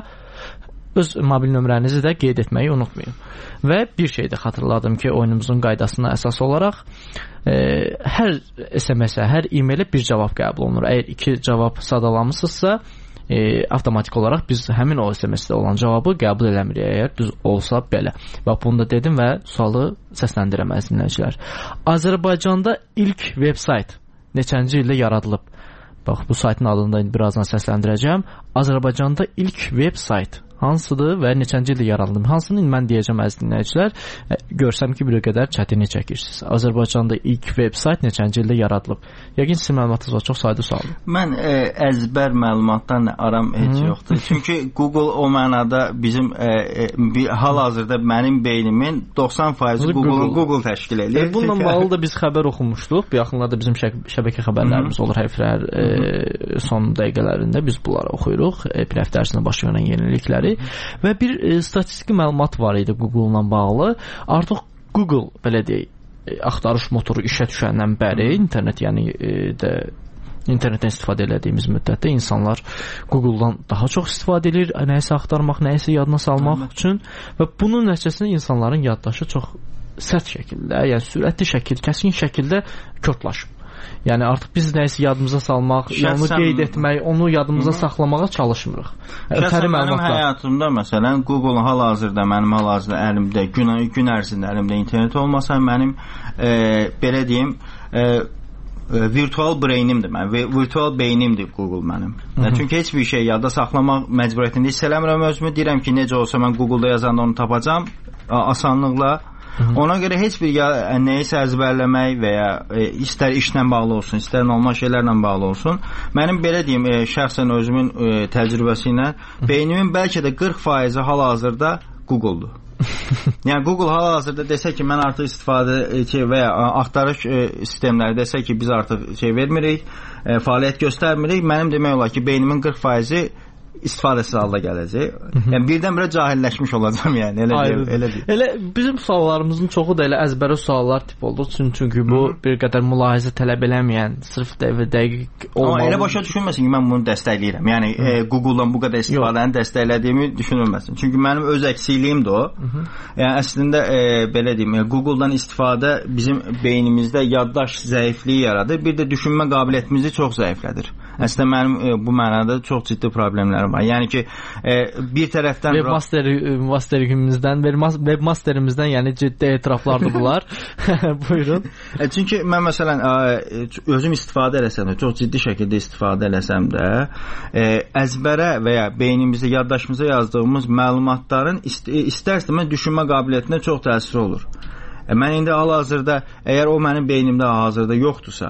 öz mobil nömrənizi də qeyd etməyi unutmayın. Və bir şey də xatırladım ki, oyunumuzun qaydasına əsas olaraq e, hər S M S-ə, hər e-mailə bir cavab qəbul olunur. Əgər iki cavab sadalamısınızsa, e, avtomatik olaraq biz həmin o S M S-də olan cavabı qəbul eləmirik, əgər düz olsa belə. Bax, bunu da dedim və sualı səsləndirəm əziz dinləyicilər. Azərbaycanda ilk veb-sayt neçənci ildə yaradılıb? Bax, bu saytın adını da birazdan səsləndirəcəm. Azərbaycanda ilk veb-sayt hansıdır və neçənci ildə yaradılıb? Hansını mən deyəcəm əziz dinləyicilər, görsəm ki, bir qədər çətinlik çəkirsiniz. Azərbaycanda ilk veb-sayt neçənci ildə yaradılıb? Yəqin sizin məlumatınız var, çox sadə sualdır. Mən e, əzbər məlumatdan aram heç Hı. yoxdur. Çünki Google o mənada bizim e, e, bir hal-hazırda mənim beynimin doxsan faizi Google, Google təşkil edir. E, bununla bağlı da biz xəbər oxumuşduq. Bir yaxınlarda bizim şəbəkə xəbərlərimiz Hı. olur həftələr e, son dəqiqələrində biz bunları oxuyuruq. E, bir həftə ərzində baş verən yenilikləri və bir e, statistiki məlumat var idi Google-la bağlı. Artıq Google, belə deyək, e, axtarış motoru işə düşəndən bəri internet, yəni e, də internetdən istifadə etdiyimiz müddətdə insanlar Google-dan daha çox istifadə edir, nəyisə axtarmaq, nəyisə yadına salmaq Hı. üçün və bunun nəticəsində insanların yaddaşı çox sərt şəkildə, yəni sürətli şəkildə, kəskin şəkildə körtlaşıb. Yəni artıq biz nəyisə yadımıza salmaq, onu qeyd etmək, onu yadımıza Hı -hı. saxlamağa çalışmırıq. Şəxsən mənim həyatımda məsələn Google hal-hazırda mənim hal-hazırda əlimdə gün, gün ərzində əlimdə internet olmasa mənim e, belə deyim e, e, virtual brainimdir mən, virtual beynimdir Google mənim. Hı -hı. Çünki heç bir şey yadda saxlamaq məcburiyyətində hiss eləmirəm özümü, deyirəm ki, necə olsa mən Google-da yazanda onu tapacam asanlıqla. Hı-hı. Ona görə heç bir ya, nəyisə əzbərləmək və ya e, istər işlə bağlı olsun, istər normal şeylərlə bağlı olsun. Mənim belə deyim, e, şəxsən özümün e, təcrübəsi ilə beynimin bəlkə də qırx faizi hal-hazırda Google-dur. Yəni Google hal-hazırda desə ki, mən artıq istifadə şey, və ya axtarış e, sistemləri desə ki, biz artıq şey vermirik, e, fəaliyyət göstərmirik, mənim demək olar ki, beynimin qırx faizi istifadəsiz halda gələcək. Yəni birdən-birə cahilləşmiş olacağam, yəni elə deyim, elə deyim. Elə bizim suallarımızın çoxu da elə əzbərə suallar tip oldu. Çünki, çünki bu Hı -hı. bir qədər mülahizə tələb eləməyən, sırf dəqiq olmalı. Amma elə başa düşülməsin ki, mən bunu dəstəkləyirəm. Yəni e, Google-dan bu qədər istifadəni dəstəklədiyimi düşünülməsin. Çünki mənim öz əksiliyimdir o. Hı -hı. Yəni əslində e, belə deyim, e, Google-dan istifadə bizim beynimizdə yaddaş zəifliyi yaradır. Bir də düşünmə qabiliyyətimizi çox zəiflədir. Əslində mənim e, bu mənada çox ciddi problemlərim var. Yəni ki, e, bir tərəfdən webmaster masterimizdən, webmasterimizdən, yəni ciddi etiraflardır bunlar. Buyurun. E, çünki mən məsələn e, özüm istifadə eləsəm də, çox ciddi şəkildə istifadə eləsəm də, e, əzbərə və ya beynimizdə, yaddaşımıza yazdığımız məlumatların ist istər-istəməz düşünmə qabiliyyətinə çox təsir olur. E, mən indi hal-hazırda, əgər o mənim beynimdə hazırda yoxdursa,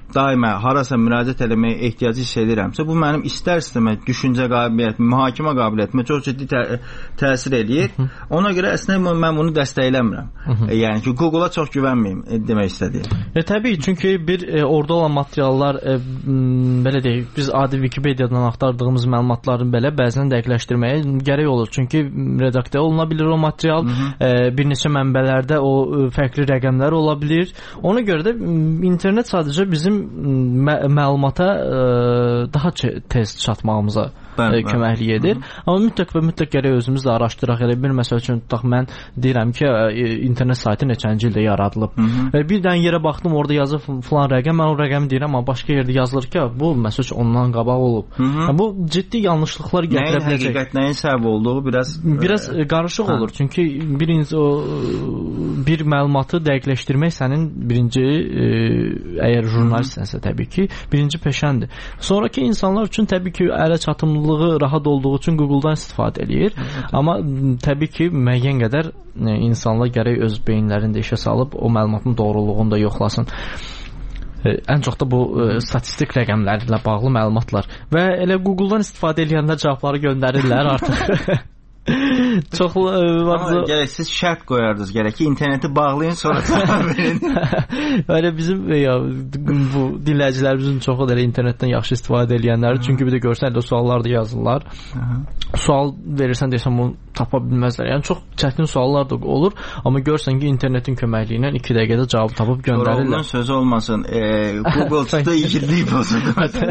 daima harasa müraciət etməyə ehtiyacı hiss edirəmsə, bu mənim istər-istəməz düşüncə qabiliyyətimə, mühakimə qabiliyyətimə çox ciddi tə təsir eləyir. Ona görə əslində mən bunu dəstəkləmirəm. E, yəni ki, Google-a çox güvənməyim e, demək istədiyim. E, təbii, çünki bir e, orada olan materiallar e, belə deyək, biz adi Wikipediyadan axtardığımız məlumatları belə bəzən dəqiqləşdirməyə gərək olur. Çünki redaktə oluna bilir o material, e, bir neçə mənbələrdə o e, fərqli rəqəmlər ola bilir. Ona görə də internet sadəcə bizim mə məlumata e, daha tez çatmağımıza Bəli, köməklik edir. Hı. Amma mütləq və mütləq gərək özümüz də araşdıraq. Elə bir məsəl üçün tutaq, mən deyirəm ki, internet saytı neçənci ildə yaradılıb. Və bir dənə yerə baxdım, orada yazır filan rəqəm, mən o rəqəmi deyirəm, amma başqa yerdə yazılır ki, bu məsəl üçün ondan qabaq olub. Yəni, bu ciddi yanlışlıqlar gətirə biləcək. Nəyin həqiqət, nəyin səbəb olduğu biraz biraz e, qarışıq olur. Çünki birinci o bir məlumatı dəqiqləşdirmək sənin birinci e, əgər jurnalistsənsə təbii ki, birinci peşəndir. Sonrakı insanlar üçün təbii ki, ələ çatımlı rahat olduğu üçün Google-dan istifadə eləyir. Amma təbii ki, müəyyən qədər insanlar gərək öz beyinlərində işə salıb o məlumatın doğruluğunu da yoxlasın. Ən çox da bu statistik rəqəmlərlə bağlı məlumatlar. Və elə Google-dan istifadə edənlər cavabları göndərirlər artıq. Çox Amma gərək siz şərt qoyardınız, gərək ki, interneti bağlayın, sonra cavab verin. Öyle bizim ya, bu dinləyicilərimizin çoxu da elə internetdən yaxşı istifadə edənlər, çünki bir də görsən elə suallar da yazırlar. Aha. Sual verirsən desəm onu tapa bilməzlər. Yəni çox çətin suallar da olur, amma görsən ki, internetin köməkliyi ilə iki dəqiqədə cavab tapıb göndərirlər. Onun sözü olmasın. E, Google çıxdı igidlik bozuldu.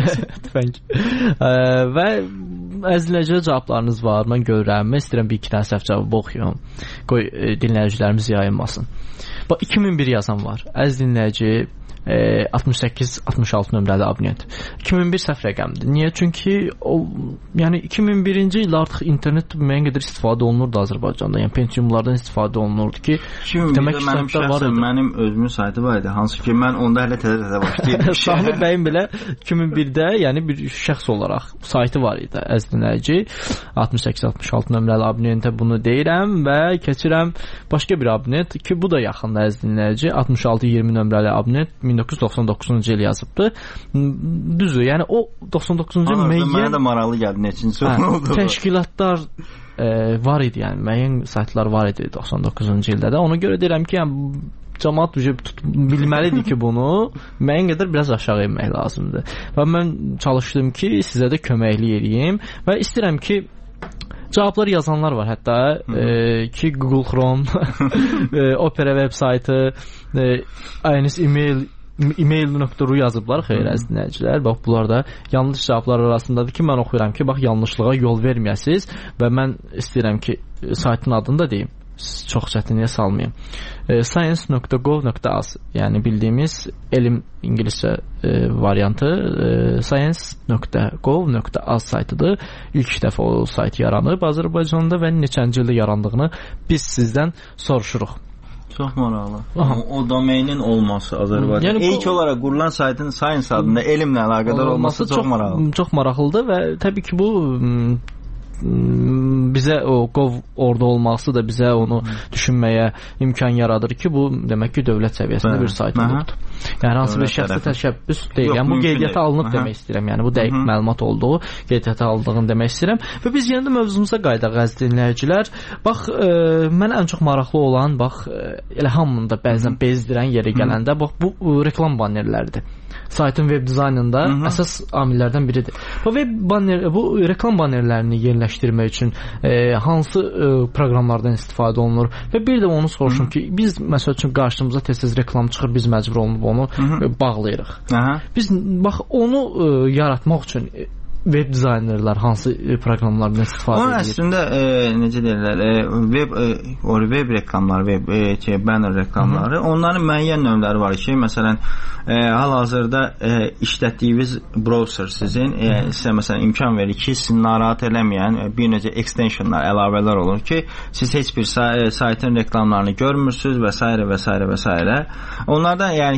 Və əzləcə cavablarınız var. Mən görürəm. Mən istəyirəm bir iki dənə səhv cavabı oxuyum. Qoy e, dinləyicilərimiz yayınmasın. Bax, iki min bir yazan var. Əziz dinləyici, e, altmış səkkiz altmış altı nömrəli abunət. iki min bir səhv rəqəmdir. Niyə? Çünki o, yəni iki min birinci ildə artıq internet müəyyən qədər istifadə olunurdu Azərbaycanda. Yəni Pentiumlardan istifadə olunurdu ki, demək ki, mənim şəxsən mənim özümün saytı var idi. Hansı ki, mən onda hələ təzə-təzə başlayırdım. Samir bəyin belə iki min birdə yəni bir şəxs olaraq saytı var idi. Əziz dinləyici, altmış səkkiz altmış altı nömrəli abunətə bunu deyirəm və keçirəm başqa bir abunət ki, bu da yaxında əziz dinləyici, altmış altı iyirmi nömrəli abunət min doqquz yüz doxsan doqquzuncu il yazıbdı. Düzdür, yəni o doxsan doqquzuncu il müəyyən... Mənə də maraqlı gəldi, neçinci oldu? Təşkilatlar e, var idi, yəni müəyyən saytlar var idi doxsan doqquzuncu ildə də. Ona görə deyirəm ki, yəni cəmaət bilməlidir ki, bunu müəyyən qədər biraz aşağı inmək lazımdır. Və mən çalışdım ki, sizə də köməklik edeyim və istəyirəm ki, cavablar yazanlar var hətta e, ki Google Chrome, e, Opera web saytı, e, aynis email email nöqtə ru yazıblar, xeyr əziz dinləyicilər. Bax, bunlar da yanlış cavablar arasındadır ki, mən oxuyuram ki, bax, yanlışlığa yol verməyəsiniz və mən istəyirəm ki, saytın adını da deyim. Çox çətinliyə salmayayım. E, science nöqtə gov nöqtə az, yəni bildiyimiz elm ingiliscə e, variantı e, science nöqtə gov nöqtə az saytıdır. İlk dəfə o sayt yaranıb Azərbaycanda və neçənci ildə yarandığını biz sizdən soruşuruq. Çox maraqlı. O, o domeinin olması Azərbaycanda. Yəni, İlk bu, olaraq qurulan saytın science adında elmlə əlaqədar olması, olması çox, çox maraqlı. Çox maraqlıdır və təbii ki, bu bizə o qov orada olması da bizə onu düşünməyə imkan yaradır ki, bu demək ki, dövlət səviyyəsində bir sayt olubdur. Yəni hansı bir şəxsi təşəbbüs deyil. Yəni bu qeydiyyata alınıb demək istəyirəm. Yəni bu dəqiq məlumat olduğu qeydiyyata aldığını demək istəyirəm. Və biz yenə də mövzumuza qayıdaq əziz dinləyicilər. Bax, e, mən ən çox maraqlı olan, bax, elə hamını da bəzən bezdirən yerə gələndə, bax, bu reklam bannerləridir. Saytın web dizaynında Hı -hı. əsas amillərdən biridir. Bu web banner, bu reklam bannerlərini yerləşdirmək üçün e, hansı e, proqramlardan istifadə olunur və bir də onu soruşum Hı -hı. ki, biz məsəl üçün qarşımıza tez-tez reklam çıxır, biz məcbur olunub onu Hı -hı. E, bağlayırıq. Aha. Biz bax onu e, yaratmaq üçün e, web dizaynerlər hansı proqramlardan istifadə edir? Onun əslində e, necə deyirlər, e, web e, o web reklamları, web e, şey, banner reklamları, Hı -hı. onların müəyyən növləri var ki, məsələn, e, hal-hazırda e, işlətdiyiniz browser sizin e, sizə məsələn imkan verir ki, sizi narahat eləməyən e, bir necə extensionlar, əlavələr olur ki, siz heç bir say saytın reklamlarını görmürsünüz və s. və s. və s. Onlardan yəni ki,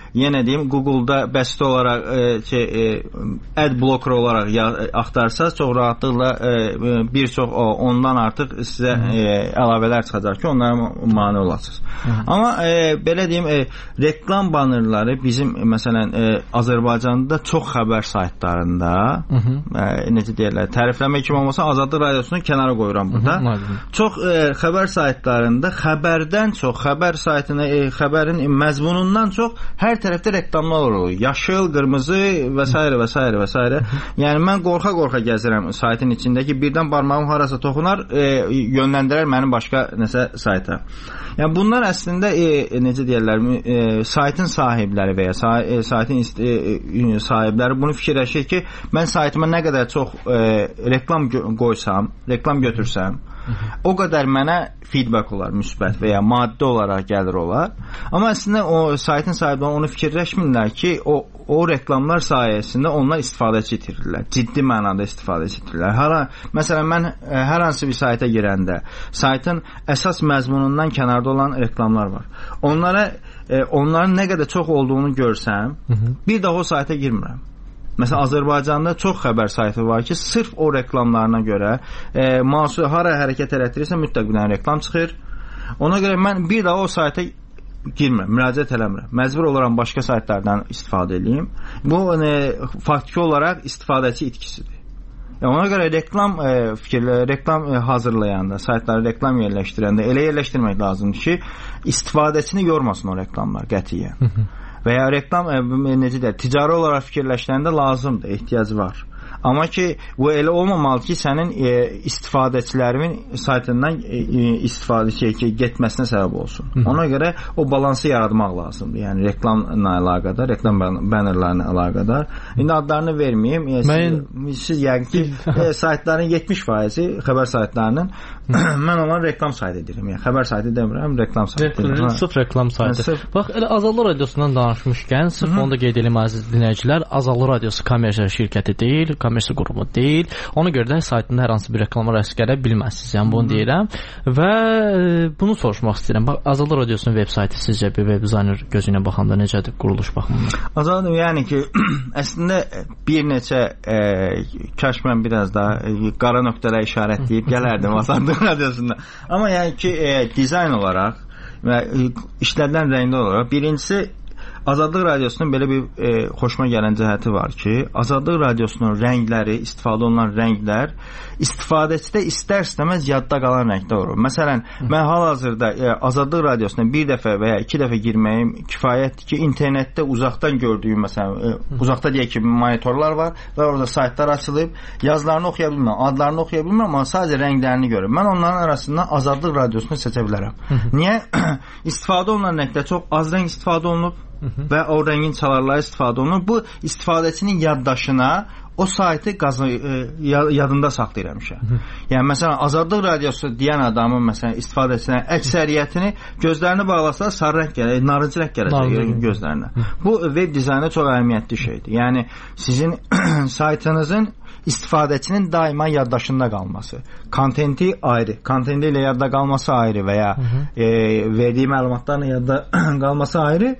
yenə deyim, Google-da bəsit olaraq e, şey, e, ad blocker olaraq ya, axtarsaz çox rahatlıqla e, bir çox o, ondan artıq sizə e, əlavələr çıxacaq ki, onlara mane olasınız. Hı. Amma e, belə deyim, e, reklam bannerları bizim məsələn e, Azərbaycanda çox xəbər saytlarında, e, necə deyirlər, tərifləmə kimi olmasa Azadlıq Radiosunu kənara qoyuram burada. Hı -hı. Çox e, xəbər saytlarında xəbərdən çox, xəbər saytına, e, xəbərin məzmunundan çox hər tərəfdə reklamlar olur. Yaşıl, qırmızı və s. və s. və s. Yəni mən qorxa-qorxa gəzirəm saytın içindəki, birdən barmağım harasa toxunar, e, yönləndirər məni başqa nəsə sayta. Yəni bunlar əslində e, necə deyirlər, e, saytın sahibləri və ya say, e, saytın e, e, sahibləri bunu fikirləşir ki, mən saytıma nə qədər çox e, reklam qoysam, reklam götürsəm, o qədər mənə feedback olar, müsbət və ya maddi olaraq gəlir olar. Amma əslində o saytın sahibləri onu fikirləşmirlər ki, o o reklamlar sayəsində onlar istifadəçi itirirlər. Ciddi mənada istifadəçi itirirlər. Hala, məsələn, mən ə, hər hansı bir sayta girəndə saytın əsas məzmunundan kənarda olan reklamlar var. Onlara ə, onların nə qədər çox olduğunu görsəm, hı -hı. bir daha o sayta girmirəm. Məsələn, Azərbaycanda çox xəbər saytı var ki, sırf o reklamlarına görə e, mahsul hara hərəkət elətdirirsə mütləq bir dənə reklam çıxır. Ona görə mən bir daha o sayta girmirəm, müraciət eləmirəm. Məcbur olaram başqa saytlardan istifadə edeyim. Bu e, faktiki olaraq istifadəçi itkisidir. Yəni, ona görə reklam e, fikirlə, reklam e, hazırlayanda, saytları reklam yerləşdirəndə elə yerləşdirmək lazımdır ki, istifadəçini yormasın o reklamlar qətiyyən. Və ya reklam e, necə deyək, ticari olaraq fikirləşəndə lazımdır, ehtiyac var. Amma ki, bu elə olmamalı ki, sənin e, istifadəçilərimin saytından e, istifadə şey ki, getməsinə səbəb olsun. Hı -hı. Ona görə o balansı yaratmaq lazımdır. Yəni reklamla əlaqədar, reklam bannerlarına əlaqədar. İndi adlarını verməyim. E, mən... Siz, siz yəqin ki, e, saytların yetmiş faizi xəbər saytlarının mən onları reklam saytı edirəm. Yəni xəbər saytı demirəm, reklam saytı edirəm. Sırf reklam saytı. Sırf... Bax, elə Azadlıq Radiosundan danışmışkən, sırf onu da qeyd edelim əziz dinləyicilər, Azadlıq Radiosu kommersiya şirkəti deyil, kommersiya qurumu deyil. Ona görə də saytında hər hansı bir reklama rast gələ bilməzsiniz. Yəni bunu deyirəm və e, bunu soruşmaq istəyirəm. Bax, Azadlıq Radiosunun veb saytı sizcə bir web dizayner gözü ilə baxanda necədir quruluş baxımından? Azadlıq, yəni ki, əslində bir neçə e, kaş mən biraz da e, qara nöqtələ işarətləyib gələrdim Azadlıq Radiosunda. Amma yəni ki, e, dizayn olaraq və e, işlədilən rəngli olaraq birincisi Azadlıq Radiosunun belə bir e, xoşuma gələn cəhəti var ki, Azadlıq Radiosunun rəngləri, istifadə olunan rənglər istifadəçidə istər-istəməz yadda qalan rəngdə olur. Məsələn, mən hal-hazırda e, Azadlıq Radiosuna bir dəfə və ya iki dəfə girməyim kifayətdir ki, internetdə uzaqdan gördüyüm, məsələn, e, uzaqda deyək ki, monitorlar var və orada saytlar açılıb, yazılarını oxuya bilməm, adlarını oxuya bilməm, amma sadəcə rənglərini görürəm. Mən onların arasından Azadlıq Radiosunu seçə bilərəm. Niyə? İstifadə olunan rəngdə çox az rəng istifadə olunub və o rəngin çalarları istifadə olunur. Bu istifadəçinin yaddaşına o saytı qazı, e, yadında saxlayır həmişə. Yəni məsələn Azadlıq Radiosu deyən adamın məsələn istifadəçisinə əksəriyyətini gözlərini bağlasa sarı rəng gəlir, narıncı rəng gələcək gözlərinə. Bu web dizaynda çox əhəmiyyətli şeydir. Yəni sizin saytınızın istifadəçinin daima yaddaşında qalması. Kontenti ayrı, kontenti ilə yadda qalması ayrı və ya e, verdiyi məlumatlarla yadda qalması ayrı.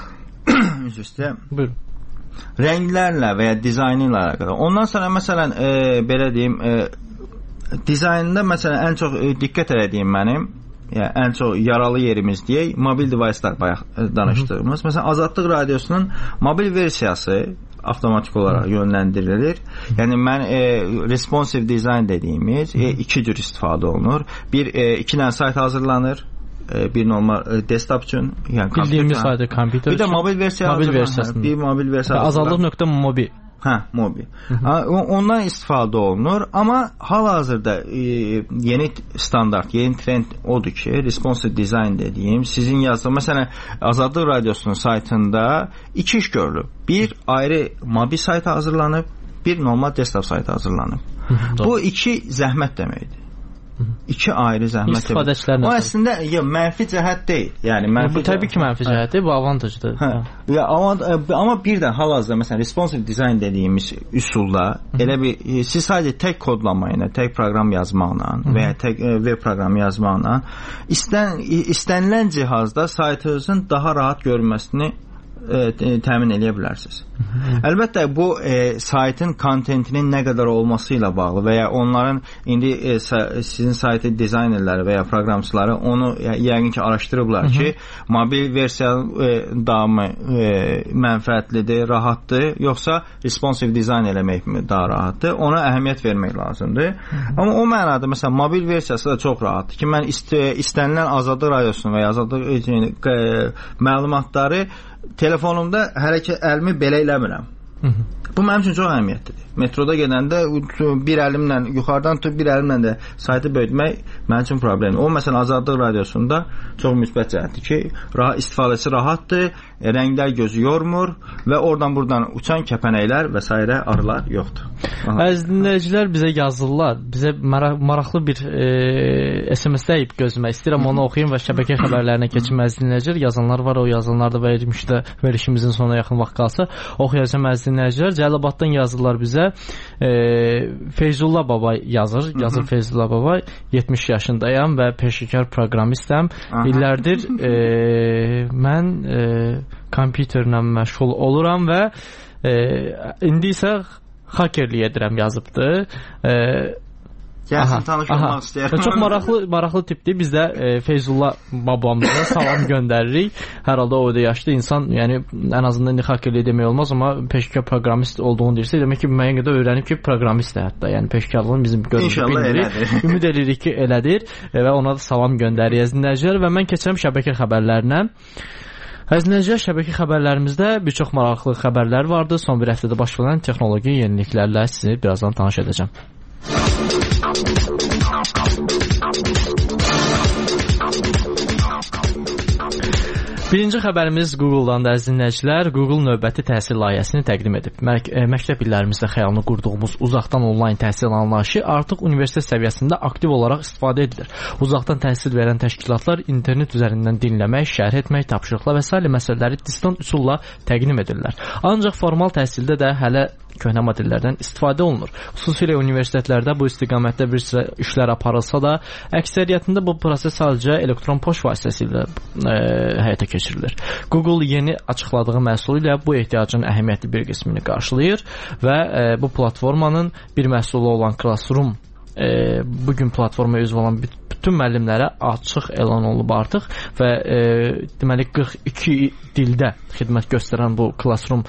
Üstə buyurun. Rənglərlə və ya dizaynı ilə əlaqədar. Ondan sonra məsələn e, belə deyim, e, dizaynında məsələn ən çox e, diqqət etdiyim mənim, yəni ən çox yaralı yerimiz deyək, mobil devicelər bayaq danışdığımız. Məsələn Azadlıq Radiosunun mobil versiyası avtomatik olaraq yönləndirilir. Yəni mən e, responsive design dediyimiz e, iki cür istifadə olunur. Bir e, iki dənə sayt hazırlanır. Bir normal desktop üçün, yəni bildiyimiz sayda kompüter. Bir də mobil versiya, mobil versiyası. Bir mobil versiya. Azadlıq.mobi. Hə, mobil. Ondan istifadə olunur, amma hal-hazırda e, yeni standart, yeni trend odur ki, responsive design dediyim, sizin yazdığınız, məsələn, Azadlıq Radiosunun saytında iki iş görülür. Bir ayrı mobil sayt hazırlanıb, bir normal desktop sayt hazırlanıb. Bu iki zəhmət deməkdir. İki ayrı zəhmət. İstifadəçilərlə. O əslində ya, mənfi cəhət deyil. Yəni mənfi. Bu təbii ki, mənfi cəhətdir, bu avantajdır. Hə. Ya, amma, amma bir də hal-hazırda məsələn responsive design dediyimiz üsulla elə bir siz sadəcə tək kodlama ilə, tək proqram yazmaqla və ya tək web proqramı yazmaqla istən istənilən cihazda saytınızın daha rahat görünməsini e, təmin edə bilərsiniz. Əlbəttə bu e, saytın kontentinin nə qədər olması ilə bağlı və ya onların indi e, sizin saytı dizaynerləri və ya proqramçıları onu yəqin ki araşdırıblar ki, mobil versiya e, davamı e, mənfəətlidir, rahatdır, yoxsa responsive dizayn eləmək daha rahatdır. Ona əhəmiyyət vermək lazımdır. Amma o mənada məsələn mobil versiyası da çox rahatdır ki, mən ist istənilən Azadlıq Radiosunu və ya Azadlıq e, məlumatları telefonumda hələ ki əlimi belə eləmirəm. Bu mənim üçün çox əhəmiyyətlidir. Metroda gedəndə bir əlimlə yuxarıdan tutub bir əlimlə də saytı böyütmək mənim üçün problemdir. O məsələn Azadlıq Radiosunda çox müsbət cəhətdir ki, rahat, istifadəsi rahatdır, rənglər gözü yormur və oradan buradan uçan kəpənəklər və s. arılar yoxdur. Əziz dinləyicilər bizə yazırlar. Bizə maraqlı bir e, S M S deyib gözləmək istəyirəm, onu oxuyum və şəbəkə xəbərlərinə keçim. Əziz dinləyicilər, yazanlar var, o yazanlar da verilmişdə verişimizin sonuna yaxın vaxt qalsa oxuyacağım. Əziz dinləyicilər, Cəlilabaddan yazırlar bizə. E, Feyzullah baba yazır. Yazır Feyzullah baba. yetmiş yaşındayam və peşəkar proqramistəm. İllərdir e, mən e, kompüterlə məşğul oluram və e, indi isə hakerlik edirəm yazıbdır. E, Gəlsin tanış olmaq istəyirəm. Çox maraqlı, maraqlı tipdir. Biz də e, Feyzullah babamıza salam göndəririk. Hər halda o da yaşlı insan, yəni ən azından indi hakerlik demək olmaz, amma peşəkar proqramist olduğunu deyirsə, demək ki, müəyyən qədər öyrənib ki, proqramistdir hətta. Yəni peşəkarlığın bizim gözümüzdə bilmirik. Ümid edirik ki, elədir e, və ona da salam göndəririk dinləyicilər və mən keçirəm şəbəkə xəbərlərinə. Əziz dinləyicilər, şəbəkə xəbərlərimizdə bir çox maraqlı xəbərlər vardı. Son bir həftədə baş verən texnoloji yeniliklərlə sizi birazdan tanış edəcəm. Birinci xəbərimiz Google-dan da, əziz dinləyicilər. Google növbəti təhsil layihəsini təqdim edib. Mək məktəb illərimizdə xəyalını qurduğumuz uzaqdan onlayn təhsil anlayışı artıq universitet səviyyəsində aktiv olaraq istifadə edilir. Uzaqdan təhsil verən təşkilatlar internet üzərindən dinləmək, şərh etmək, tapşırıqlar və sair məsələləri distant üsulla təqdim edirlər. Ancaq formal təhsildə də hələ köhnə modellərdən istifadə olunur. Xüsusilə universitetlərdə bu istiqamətdə bir sıra işlər aparılsa da, əksəriyyətində bu proses sadəcə elektron poçt vasitəsilə e, həyata keçirilir. Google yeni açıqladığı məhsul ilə bu ehtiyacın əhəmiyyətli bir qismini qarşılayır və e, bu platformanın bir məhsulu olan Classroom e, bugün platformaya üzv olan bütün müəllimlərə açıq elan olunub artıq və e, deməli qırx iki dildə xidmət göstərən bu Classroom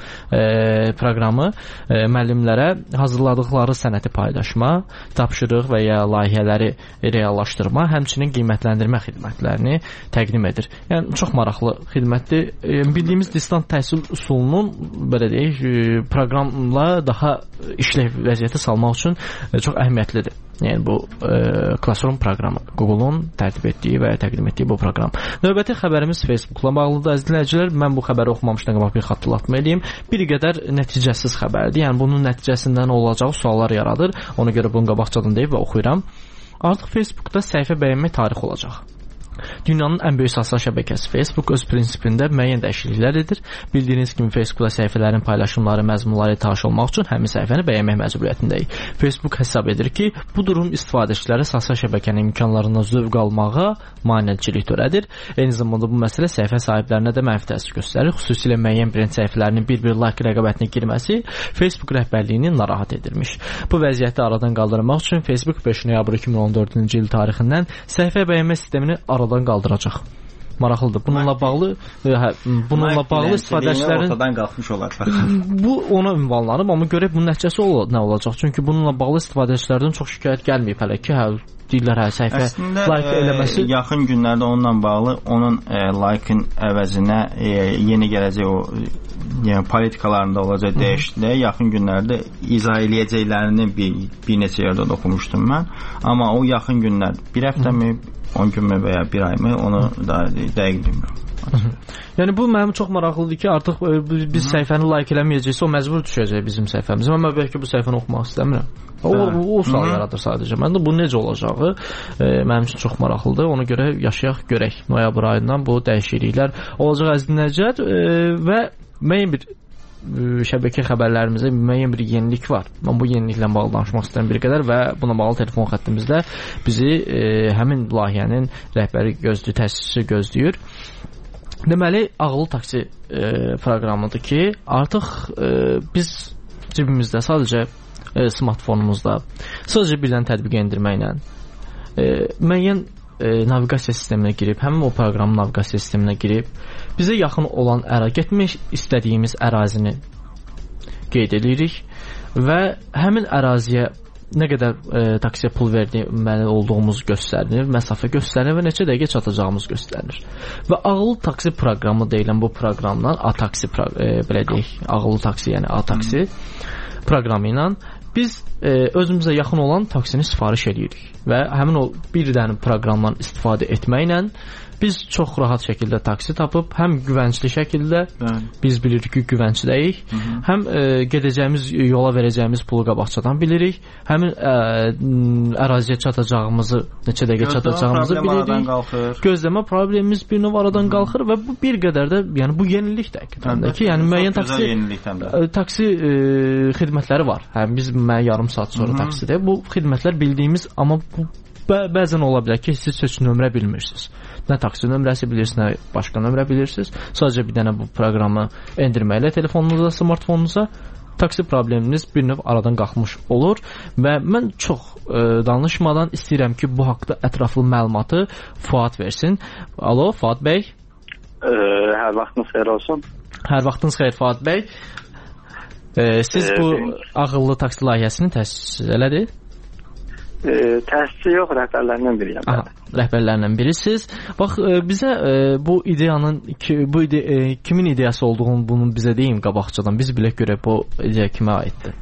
e, proqramı e, müəllimlərə hazırladıqları sənəti paylaşma, tapşırıq və ya layihələri reallaşdırma, həmçinin qiymətləndirmə xidmətlərini təqdim edir. Yəni çox maraqlı xidmətdir. E, bildiyimiz distant təhsil üsulunun belə deyək, e, proqramla daha işləv vəziyyətə salmaq üçün e, çox əhəmiyyətlidir. Yəni bu e, Classroom proqramı, Google-un tərtib etdiyi və təqdim etdiyi bu proqram. Növbəti xəbərimiz Facebook-la bağlıdır. Əziz dinləyicilər, mən bu xəbəri oxumamışdan qabaq bir xatırlatma edeyim. Bir qədər nəticəsiz xəbərdir. Yəni bunun nəticəsində nə olacağı suallar yaradır. Ona görə bunu qabaqcadan deyib və oxuyuram. Artıq Facebookda səhifə bəyənmək tarixi olacaq. Dünyanın ən böyük sosial şəbəkəsi Facebook öz prinsipində müəyyən dəyişikliklər edir. Bildiyiniz kimi Facebookda səhifələrin paylaşımları, məzmunları tanış olmaq üçün həmin səhifəni bəyənmək məcburiyyətindəyik. Facebook hesab edir ki, bu durum istifadəçilərə sosial şəbəkənin imkanlarından zövq almağa maneçilik törədir. Eyni zamanda bu məsələ səhifə sahiblərinə də mənfi təsir göstərir. Xüsusilə müəyyən brend səhifələrinin bir-bir like rəqabətinə girməsi Facebook rəhbərliyini narahat edirmiş. Bu vəziyyəti aradan qaldırmaq üçün Facebook beş noyabr iki min on dördüncü il tarixindən səhifə bəyənmə sistemini aradan qaldıracaq. Maraqlıdır. Bununla bağlı hə, bununla bağlı istifadəçilərin ortadan qalxmış olacaq. Bu ona ünvanlanıb, amma görək bunun nəticəsi ol nə olacaq? Çünki bununla bağlı istifadəçilərdən çox şikayət gəlməyib hələ ki, hə deyirlər hə səhifə əslində, like eləməsi. Yaxın günlərdə onunla bağlı onun e, like-ın əvəzinə e, yeni gələcək o yəni politikalarında olacaq dəyişikliklər yaxın günlərdə izah eləyəcəklərini bir, bir neçə yerdə oxumuşdum mən. Amma o yaxın günlər bir həftəmi, on günmü və ya bir ayımı onu da dəqiq bilmirəm. Yəni bu mənim çox maraqlıdır ki, artıq biz səhifəni like eləməyəcəksə, o məcbur düşəcək bizim səhifəmizə. Mən bəlkə bu səhifəni oxumaq istəmirəm. O, o, o sual yaradır sadəcə. Məndə bu necə olacağı e, mənim üçün çox maraqlıdır. Ona görə yaşayaq, görək. Noyabr ayından bu dəyişikliklər olacaq əziz dinləyicilər e, və müəyyən bir e, şəbəkə xəbərlərimizdə müəyyən bir yenilik var. Mən bu yeniliklə bağlı danışmaq istəyirəm bir qədər və buna bağlı telefon xəttimizdə bizi e, həmin layihənin rəhbəri gözləyir, təsisçisi gözləyir. Deməli, ağıllı taksi e, proqramıdır ki, artıq e, biz cibimizdə sadəcə e, smartfonumuzda sadəcə bir dənə tətbiq endirməklə e, müəyyən e, naviqasiya sisteminə girib, həmin o proqramın naviqasiya sisteminə girib, bizə yaxın olan ərazi, getmək istədiyimiz ərazini qeyd edirik və həmin əraziyə nə qədər e, taksiyə pul verməli olduğumuz göstərilir, məsafə göstərilir və neçə dəqiqə çatacağımız göstərilir. Və ağıllı taksi proqramı deyilən bu proqramdan A-taksi e, belə deyək, ağıllı taksi, yəni A-taksi proqramı ilə biz e, özümüzə yaxın olan taksini sifariş edirik və həmin o bir dənə proqramdan istifadə etməklə biz çox rahat şəkildə taksi tapıb, həm güvəncli şəkildə, bəli, biz bilirik ki, güvəncləyik, həm ə, gedəcəyimiz yola verəcəyimiz pulu qabaqcadan bilirik, həmin ə, əraziyə çatacağımızı, neçə dəqiqə çatacağımızı bilirik. Gözləmə problemimiz bir növ aradan qalxır və bu bir qədər də, yəni bu yenilik də həqiqətən ki, yəni müəyyən taksi ə, taksi ə, xidmətləri var. Həm biz yarım saat sonra taksidə bu xidmətlər bildiyimiz, amma bu bə bəzən ola bilər ki, siz heç nömrə bilmirsiniz. Nə taksi nömrəsi bilirsiniz, nə başqa nömrə bilirsiniz. Sadəcə bir dənə bu proqramı endirməklə telefonunuza, smartfonunuza taksi probleminiz bir növ aradan qalxmış olur və mən çox e, danışmadan istəyirəm ki, bu haqda ətraflı məlumatı Fuad versin. Alo, Fuad bəy. E, hər vaxtınız xeyir olsun. Hər vaxtınız xeyir, Fuad bəy. E, siz e, bu ağıllı taksi layihəsini təsis elədir? E, təsisçi yox, rəhbərlərindən biriyəm. Aha, rəhbərlərindən birisiz. Bax, e, bizə e, bu ideyanın ki, bu ide, e, kimin ideyası olduğunu bunu bizə deyin qabaqcadan. Biz bilək görək bu ideya kimə aiddir.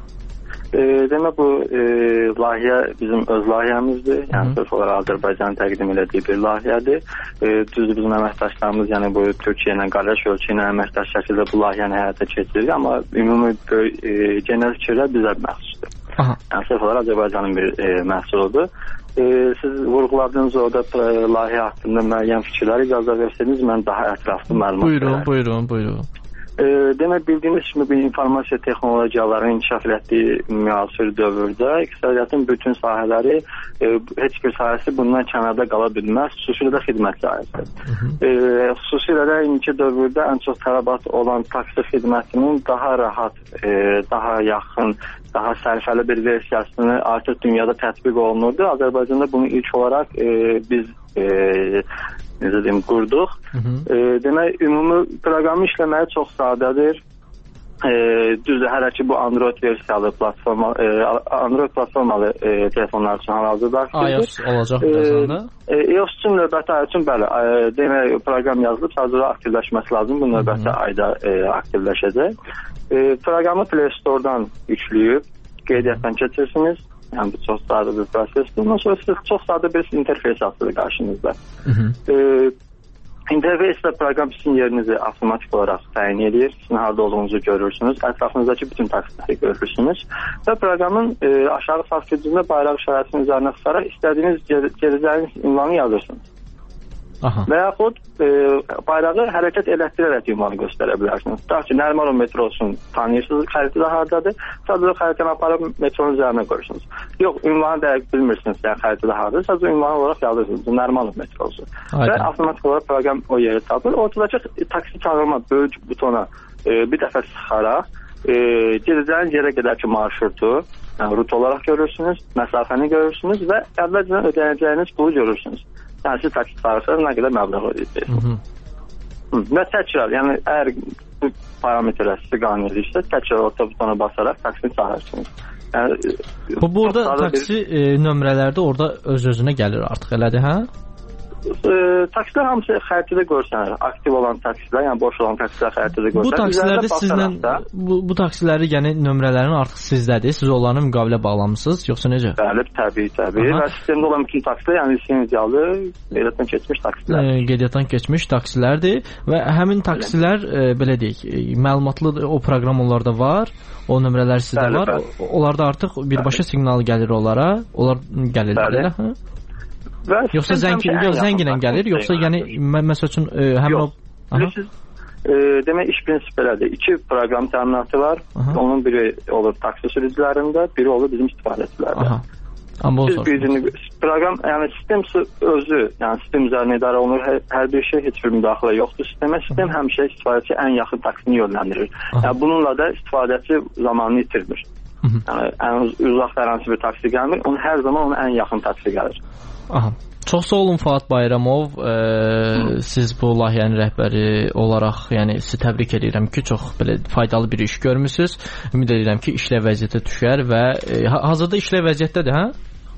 E, demək bu e, layihə bizim öz layihəmizdir. Yəni sırf olaraq Azərbaycanın təqdim etdiyi bir layihədir. E, düzdür, bizim əməkdaşlarımız, yəni bu Türkiyə ilə qardaş ölkə ilə əməkdaş şəkildə bu layihəni həyata keçiririk, amma ümumi e, genel fikirlər bizə məxsusdur. Aha. Yəni sırf olaraq Azərbaycanın bir e, məhsuludur. E, siz vurğuladığınız orada e, layihə haqqında müəyyən fikirləri icazə versəniz, mən daha ətraflı məlumat buyurun, verəm. Buyurun, buyurun. E, demək, bildiyimiz kimi bir informasiya texnologiyalarının inkişaf etdiyi müasir dövrdə iqtisadiyyatın bütün sahələri, e, heç bir sahəsi bundan kənarda qala bilməz, xüsusilə də xidmət sahəsi. E, xüsusilə də indiki dövrdə ən çox tələbat olan taksi xidmətinin daha rahat, e, daha yaxın, daha sərfəli bir versiyasını artıq dünyada tətbiq olunurdu. Azərbaycanda bunu ilk olaraq e, biz e, necə deyim, qurduq. E, demək, ümumi proqramı işləməyi çox sadədir. E, düzdür, hələ ki bu Android versiyalı platforma, e, Android platformalı e, telefonlar üçün hal-hazırda iOS olacaq birazdan da. E, iOS üçün növbəti ay üçün bəli, e, demək, proqram yazılıb, sadəcə aktivləşməsi lazım. Bu növbəti ayda e, aktivləşəcək. E, proqramı Play Store-dan yükləyib, qeydiyyatdan keçirsiniz. Yəni bu çox sadə bir prosesdir. Ondan sonra siz çox sadə bir interfeys açılır qarşınızda. E, interfeyslə proqram sizin yerinizi avtomatik olaraq təyin edir. Sizin harada olduğunuzu görürsünüz. Ətrafınızdakı bütün taksiləri görürsünüz. Və proqramın e, aşağı sağ küncündə bayraq işarəsinin üzərinə tutaraq istədiyiniz gedəcəyiniz ünvanı yazırsınız. Aha. Və yaxud e, bayrağı hərəkət elətdirərək ünvanı göstərə bilərsiniz. Daha ki, Nərmanov metrosun tanıyırsınız, xəritədə haradadır. Sadəcə xəritəni aparıb metronun üzərinə qoyursunuz. Yox, ünvanı dəqiq bilmirsiniz, yəni xəritədə haradadır. Sadəcə ünvanı olaraq yazırsınız, Nərmanov metrosu. Aynen. Və avtomatik olaraq proqram o yeri tapır. Ortadakı taksi çağırma böyük butona e, bir dəfə sıxaraq e, gedəcəyiniz yerə qədərki marşrutu, yəni rut olaraq görürsünüz, məsafəni görürsünüz və əvvəlcədən ödəyəcəyiniz pulu görürsünüz. Yəni siz taksi çağırsanız nə qədər məbləğ ödəyəcəksiniz. Və təkrar, yəni əgər bu parametrlər sizi qane edirsə, təkrar orta butona basaraq taksini çağırırsınız. Yəni, bu burada taksi bir... e, nömrələrdə orada öz-özünə gəlir artıq, elədir, hə? E, taksilər hamısı xəritədə görsənir. Aktiv olan taksilər, yəni boş olan taksilər xəritədə görsənir. Bu taksilərdə sizlə bu, bu taksiləri, yəni nömrələrin artıq sizdədir. Siz onlarla müqavilə bağlamısınız, yoxsa necə? Bəli, təbii, təbii. Aha. Və sistemdə olan bütün taksilər, yəni lisenziyalı, qeydiyyatdan keçmiş taksilər. E, qeydiyyatdan keçmiş taksilərdir və həmin taksilər e, belə deyək, e, məlumatlı o proqram onlarda var. O nömrələr sizdə bəli, var. Bəli. Onlarda artıq birbaşa siqnal gəlir onlara. Onlar gəlirlər, elə, hə? Və yoxsa zəng yox zənglə gəlir, yoxsa yəni məsəl üçün e, həmin o bilirsiniz, e, demək iş prinsipi belədir. İki proqram təminatı var. Aha. Onun biri olur taksi sürücülərində, biri olur bizim istifadəçilərdə. Amma siz birini proqram, yəni sistem özü, yəni sistem üzərinə idarə olunur. Hər, hər bir şey, heç bir müdaxilə yoxdur sistemə. Sistem həmişə istifadəçi ən yaxın taksini yönləndirir. Yəni bununla da istifadəçi zamanını itirmir. Yəni ən uzaq hər bir taksi gəlmir, onun hər zaman onun ən yaxın taksi gəlir. Aha. Çox sağ olun Fuad Bayramov. E, siz bu layihənin rəhbəri olaraq, yəni sizi təbrik edirəm ki, çox belə faydalı bir iş görmüsüz. Ümid edirəm ki, işlə vəziyyətə düşər və e, hazırda işlə vəziyyətdədir, hə?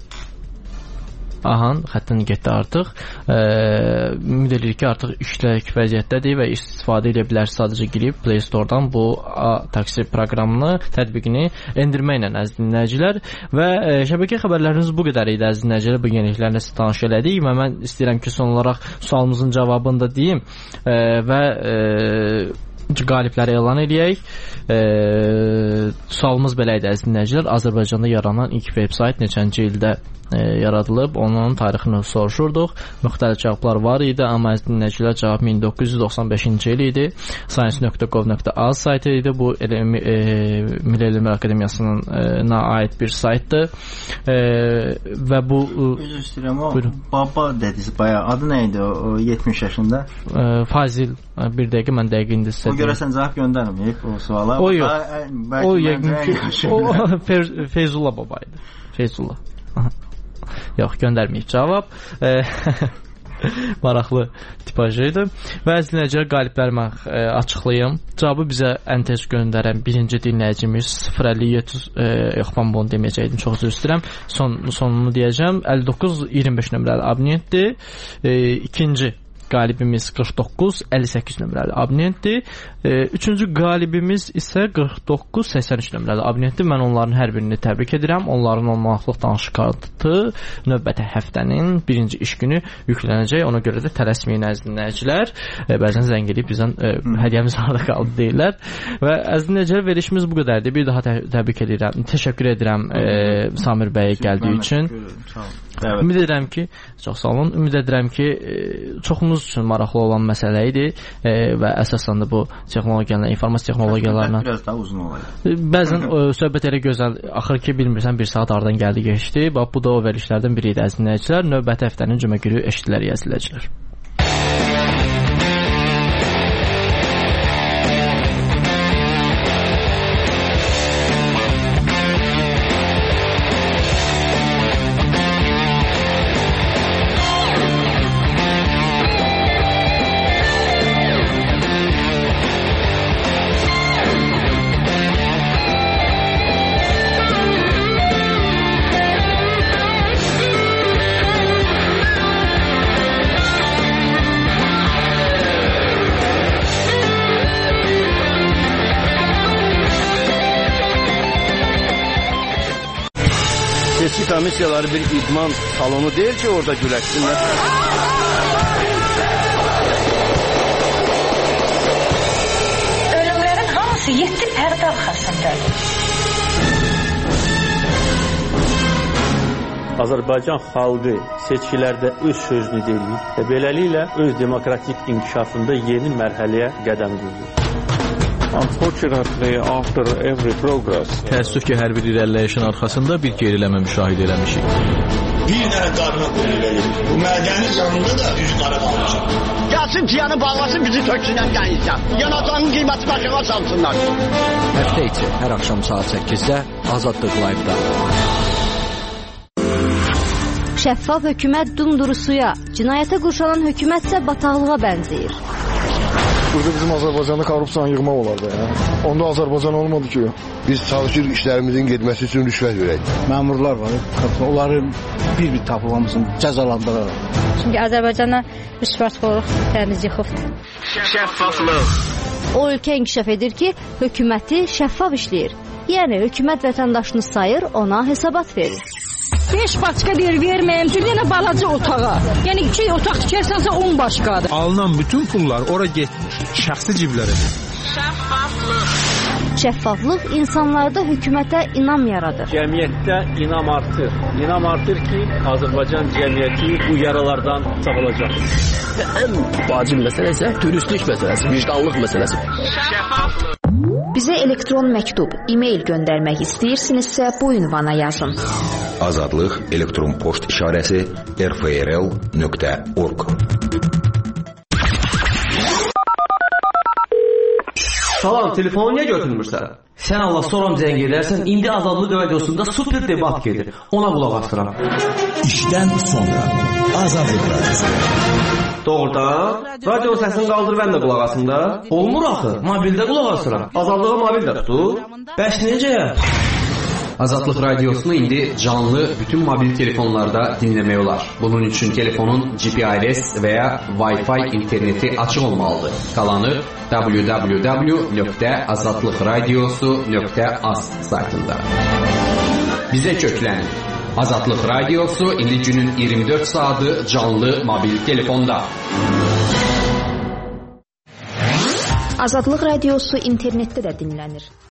Aha, xəttin getdi artıq. E, ümid edirik ki, artıq işlək vəziyyətdədir və istifadə edə bilərsiniz. Sadəcə girib Play Store-dan bu taksi proqramını, tətbiqini endirməklə əziz dinləyicilər. Və e, şəbəkə xəbərləriniz bu qədər idi əziz dinləyicilər. Bu yeniliklərlə sizə tanış elədik və mən istəyirəm ki, son olaraq sualımızın cavabını da deyim e, və e, qalibləri elan edək. E, sualımız belə idi əziz dinləyicilər. Azərbaycanda yaranan ilk veb-sayt neçənci ildə e, yaradılıb? Onun tarixini soruşurduq. Müxtəlif cavablar var idi, amma əziz dinləyicilər cavab min doqquz yüz doxsan beşinci il idi. science nöqtə gov nöqtə az saytı idi. Bu e, Milli Elmlər Akademiyasına aid bir saytdır. E, və bu Üzr istəyirəm, o baba dediniz bayağı. Adı nə idi o yetmiş yaşında? E, Fazil. Bir dəqiqə, mən dəqiq indi sizə. O görəsən cavab göndərməyib o suala. O yox. O yəqin ki, o Feyzullah baba idi. Feyzullah. Yox, göndərməyib cavab. Maraqlı tipajı idi. Və əziz dinləyicilər, qalibləri mən e, açıqlayım. Cavabı bizə ən tez göndərən birinci dinləyicimiz sıfır əlli yeddi e, yox, mən bunu deməyəcəkdim, çox üzr istəyirəm. Son, sonunu deyəcəm. əlli doqquz iyirmi beş nömrəli abonentdir. E, ikinci qalibimiz qırx doqquz əlli səkkiz nömrəli abonentdir. E, üçüncü qalibimiz isə qırx doqquz səksən üç nömrəli abonentdir. Mən onların hər birini təbrik edirəm. Onların on manatlıq danış kartı növbəti həftənin birinci iş günü yüklənəcək. Ona görə də tələsməyin əziz dinləyicilər. E, bəzən zəng edib bizdən e, hədiyyəmiz harda qaldı deyirlər. Və əziz dinləyicilər, verilişimiz bu qədərdir. Bir daha tə təbrik edirəm. Təşəkkür edirəm e, Samir bəyə gəldiyi üçün. Ümid edirəm ki, çox sağ olun. Ümid edirəm ki, e, çoxumuz üçün maraqlı olan məsələ idi e, və əsasən də bu texnologiyalarla, informasiya texnologiyalarla biraz daha uzun olaydı. Bəzən e, söhbət elə gözəl, axır ki, bilmirsən bir saat aradan gəldi keçdi. Bax, bu da o verilişlərdən biri idi əziz dinləyicilər. Növbəti həftənin cümə günü eşidilər əziz dinləyicilər. Seçki komissiyaları bir idman salonu deyil ki, orada güləşsinlər. Ölümlərin hamısı yeddi pərdə arxasındadır. Azərbaycan xalqı seçkilərdə öz sözünü deyir və beləliklə öz demokratik inkişafında yeni mərhələyə qədəm qoyur. Unfortunately, after every progress, təəssüf ki, hər bir irəliləyişin arxasında bir geriləmə müşahidə eləmişik. Bir dənə qarına qoyulur. Bu mədənin yanında da yüz qara qalmışıq. Gəlsin piyanı bağlasın, bizi töksünlər gəlirsən. Yanacağın qiyməti başına salsınlar. Həftə içi hər axşam saat səkkizdə Azadlıq Live-da. Şəffaf hökumət dumduru suya, cinayətə qurşanan hökumətsə bataqlığa bənzəyir. Burada bizim Azərbaycanda korrupsiyanı yığmaq olardı. Ya. Onda Azərbaycan olmadı ki. Biz çalışırıq işlərimizin getməsi üçün rüşvət verək. Məmurlar var, onları bir-bir tapılmasın, cəzalandırırlar. Çünki Azərbaycana rüşvətxorluq təmiz yıxıbdır. Şəffaflıq. O ölkə inkişaf edir ki, hökuməti şəffaf işləyir. Yəni hökumət vətəndaşını sayır, ona hesabat verir. beş başqa bir verməyəm üçün yenə balaca otağa. Yəni iki otaq tikərsənsə on başqadır. Alınan bütün pullar ora getmir. Şəxsi ciblərə. Şəffaflıq. Şəffaflıq insanlarda hökumətə inam yaradır. Cəmiyyətdə inam artır. İnam artır ki, Azərbaycan cəmiyyəti bu yaralardan sağalacaq. Ən vacib məsələ isə dürüstlük məsələsi, vicdanlıq məsələsi. Şəffaflıq. Bizə elektron məktub, e-mail göndərmək istəyirsinizsə bu ünvana yazın. Azadlıq elektron poçt işarəsi r f r l nöqtə org. Salam, telefonu niyə götürmürsən? Sən Allah soram zəng edərsən, indi Azadlıq radiosunda super debat gedir. Ona qulaq asıram. İşdən sonra Azadlıq radiosu. Doğrudan, radio səsini qaldır, mən də qulaq asım da. Olmur axı, mobildə qulaq asıram. Azadlığa mobildə tutur. Bəs necə? Azadlıq radiosunu indi canlı bütün mobil telefonlarda dinləmək olar. Bunun üçün telefonun G P R S və ya Wi-Fi interneti açıq olmalıdır. Qalanı w w w nöqtə azadlıq radiosu nöqtə az saytında. Bizə köklənin. Azadlıq radiosu indi günün iyirmi dörd saatı canlı mobil telefonda. Azadlıq radiosu internetdə də dinlənir.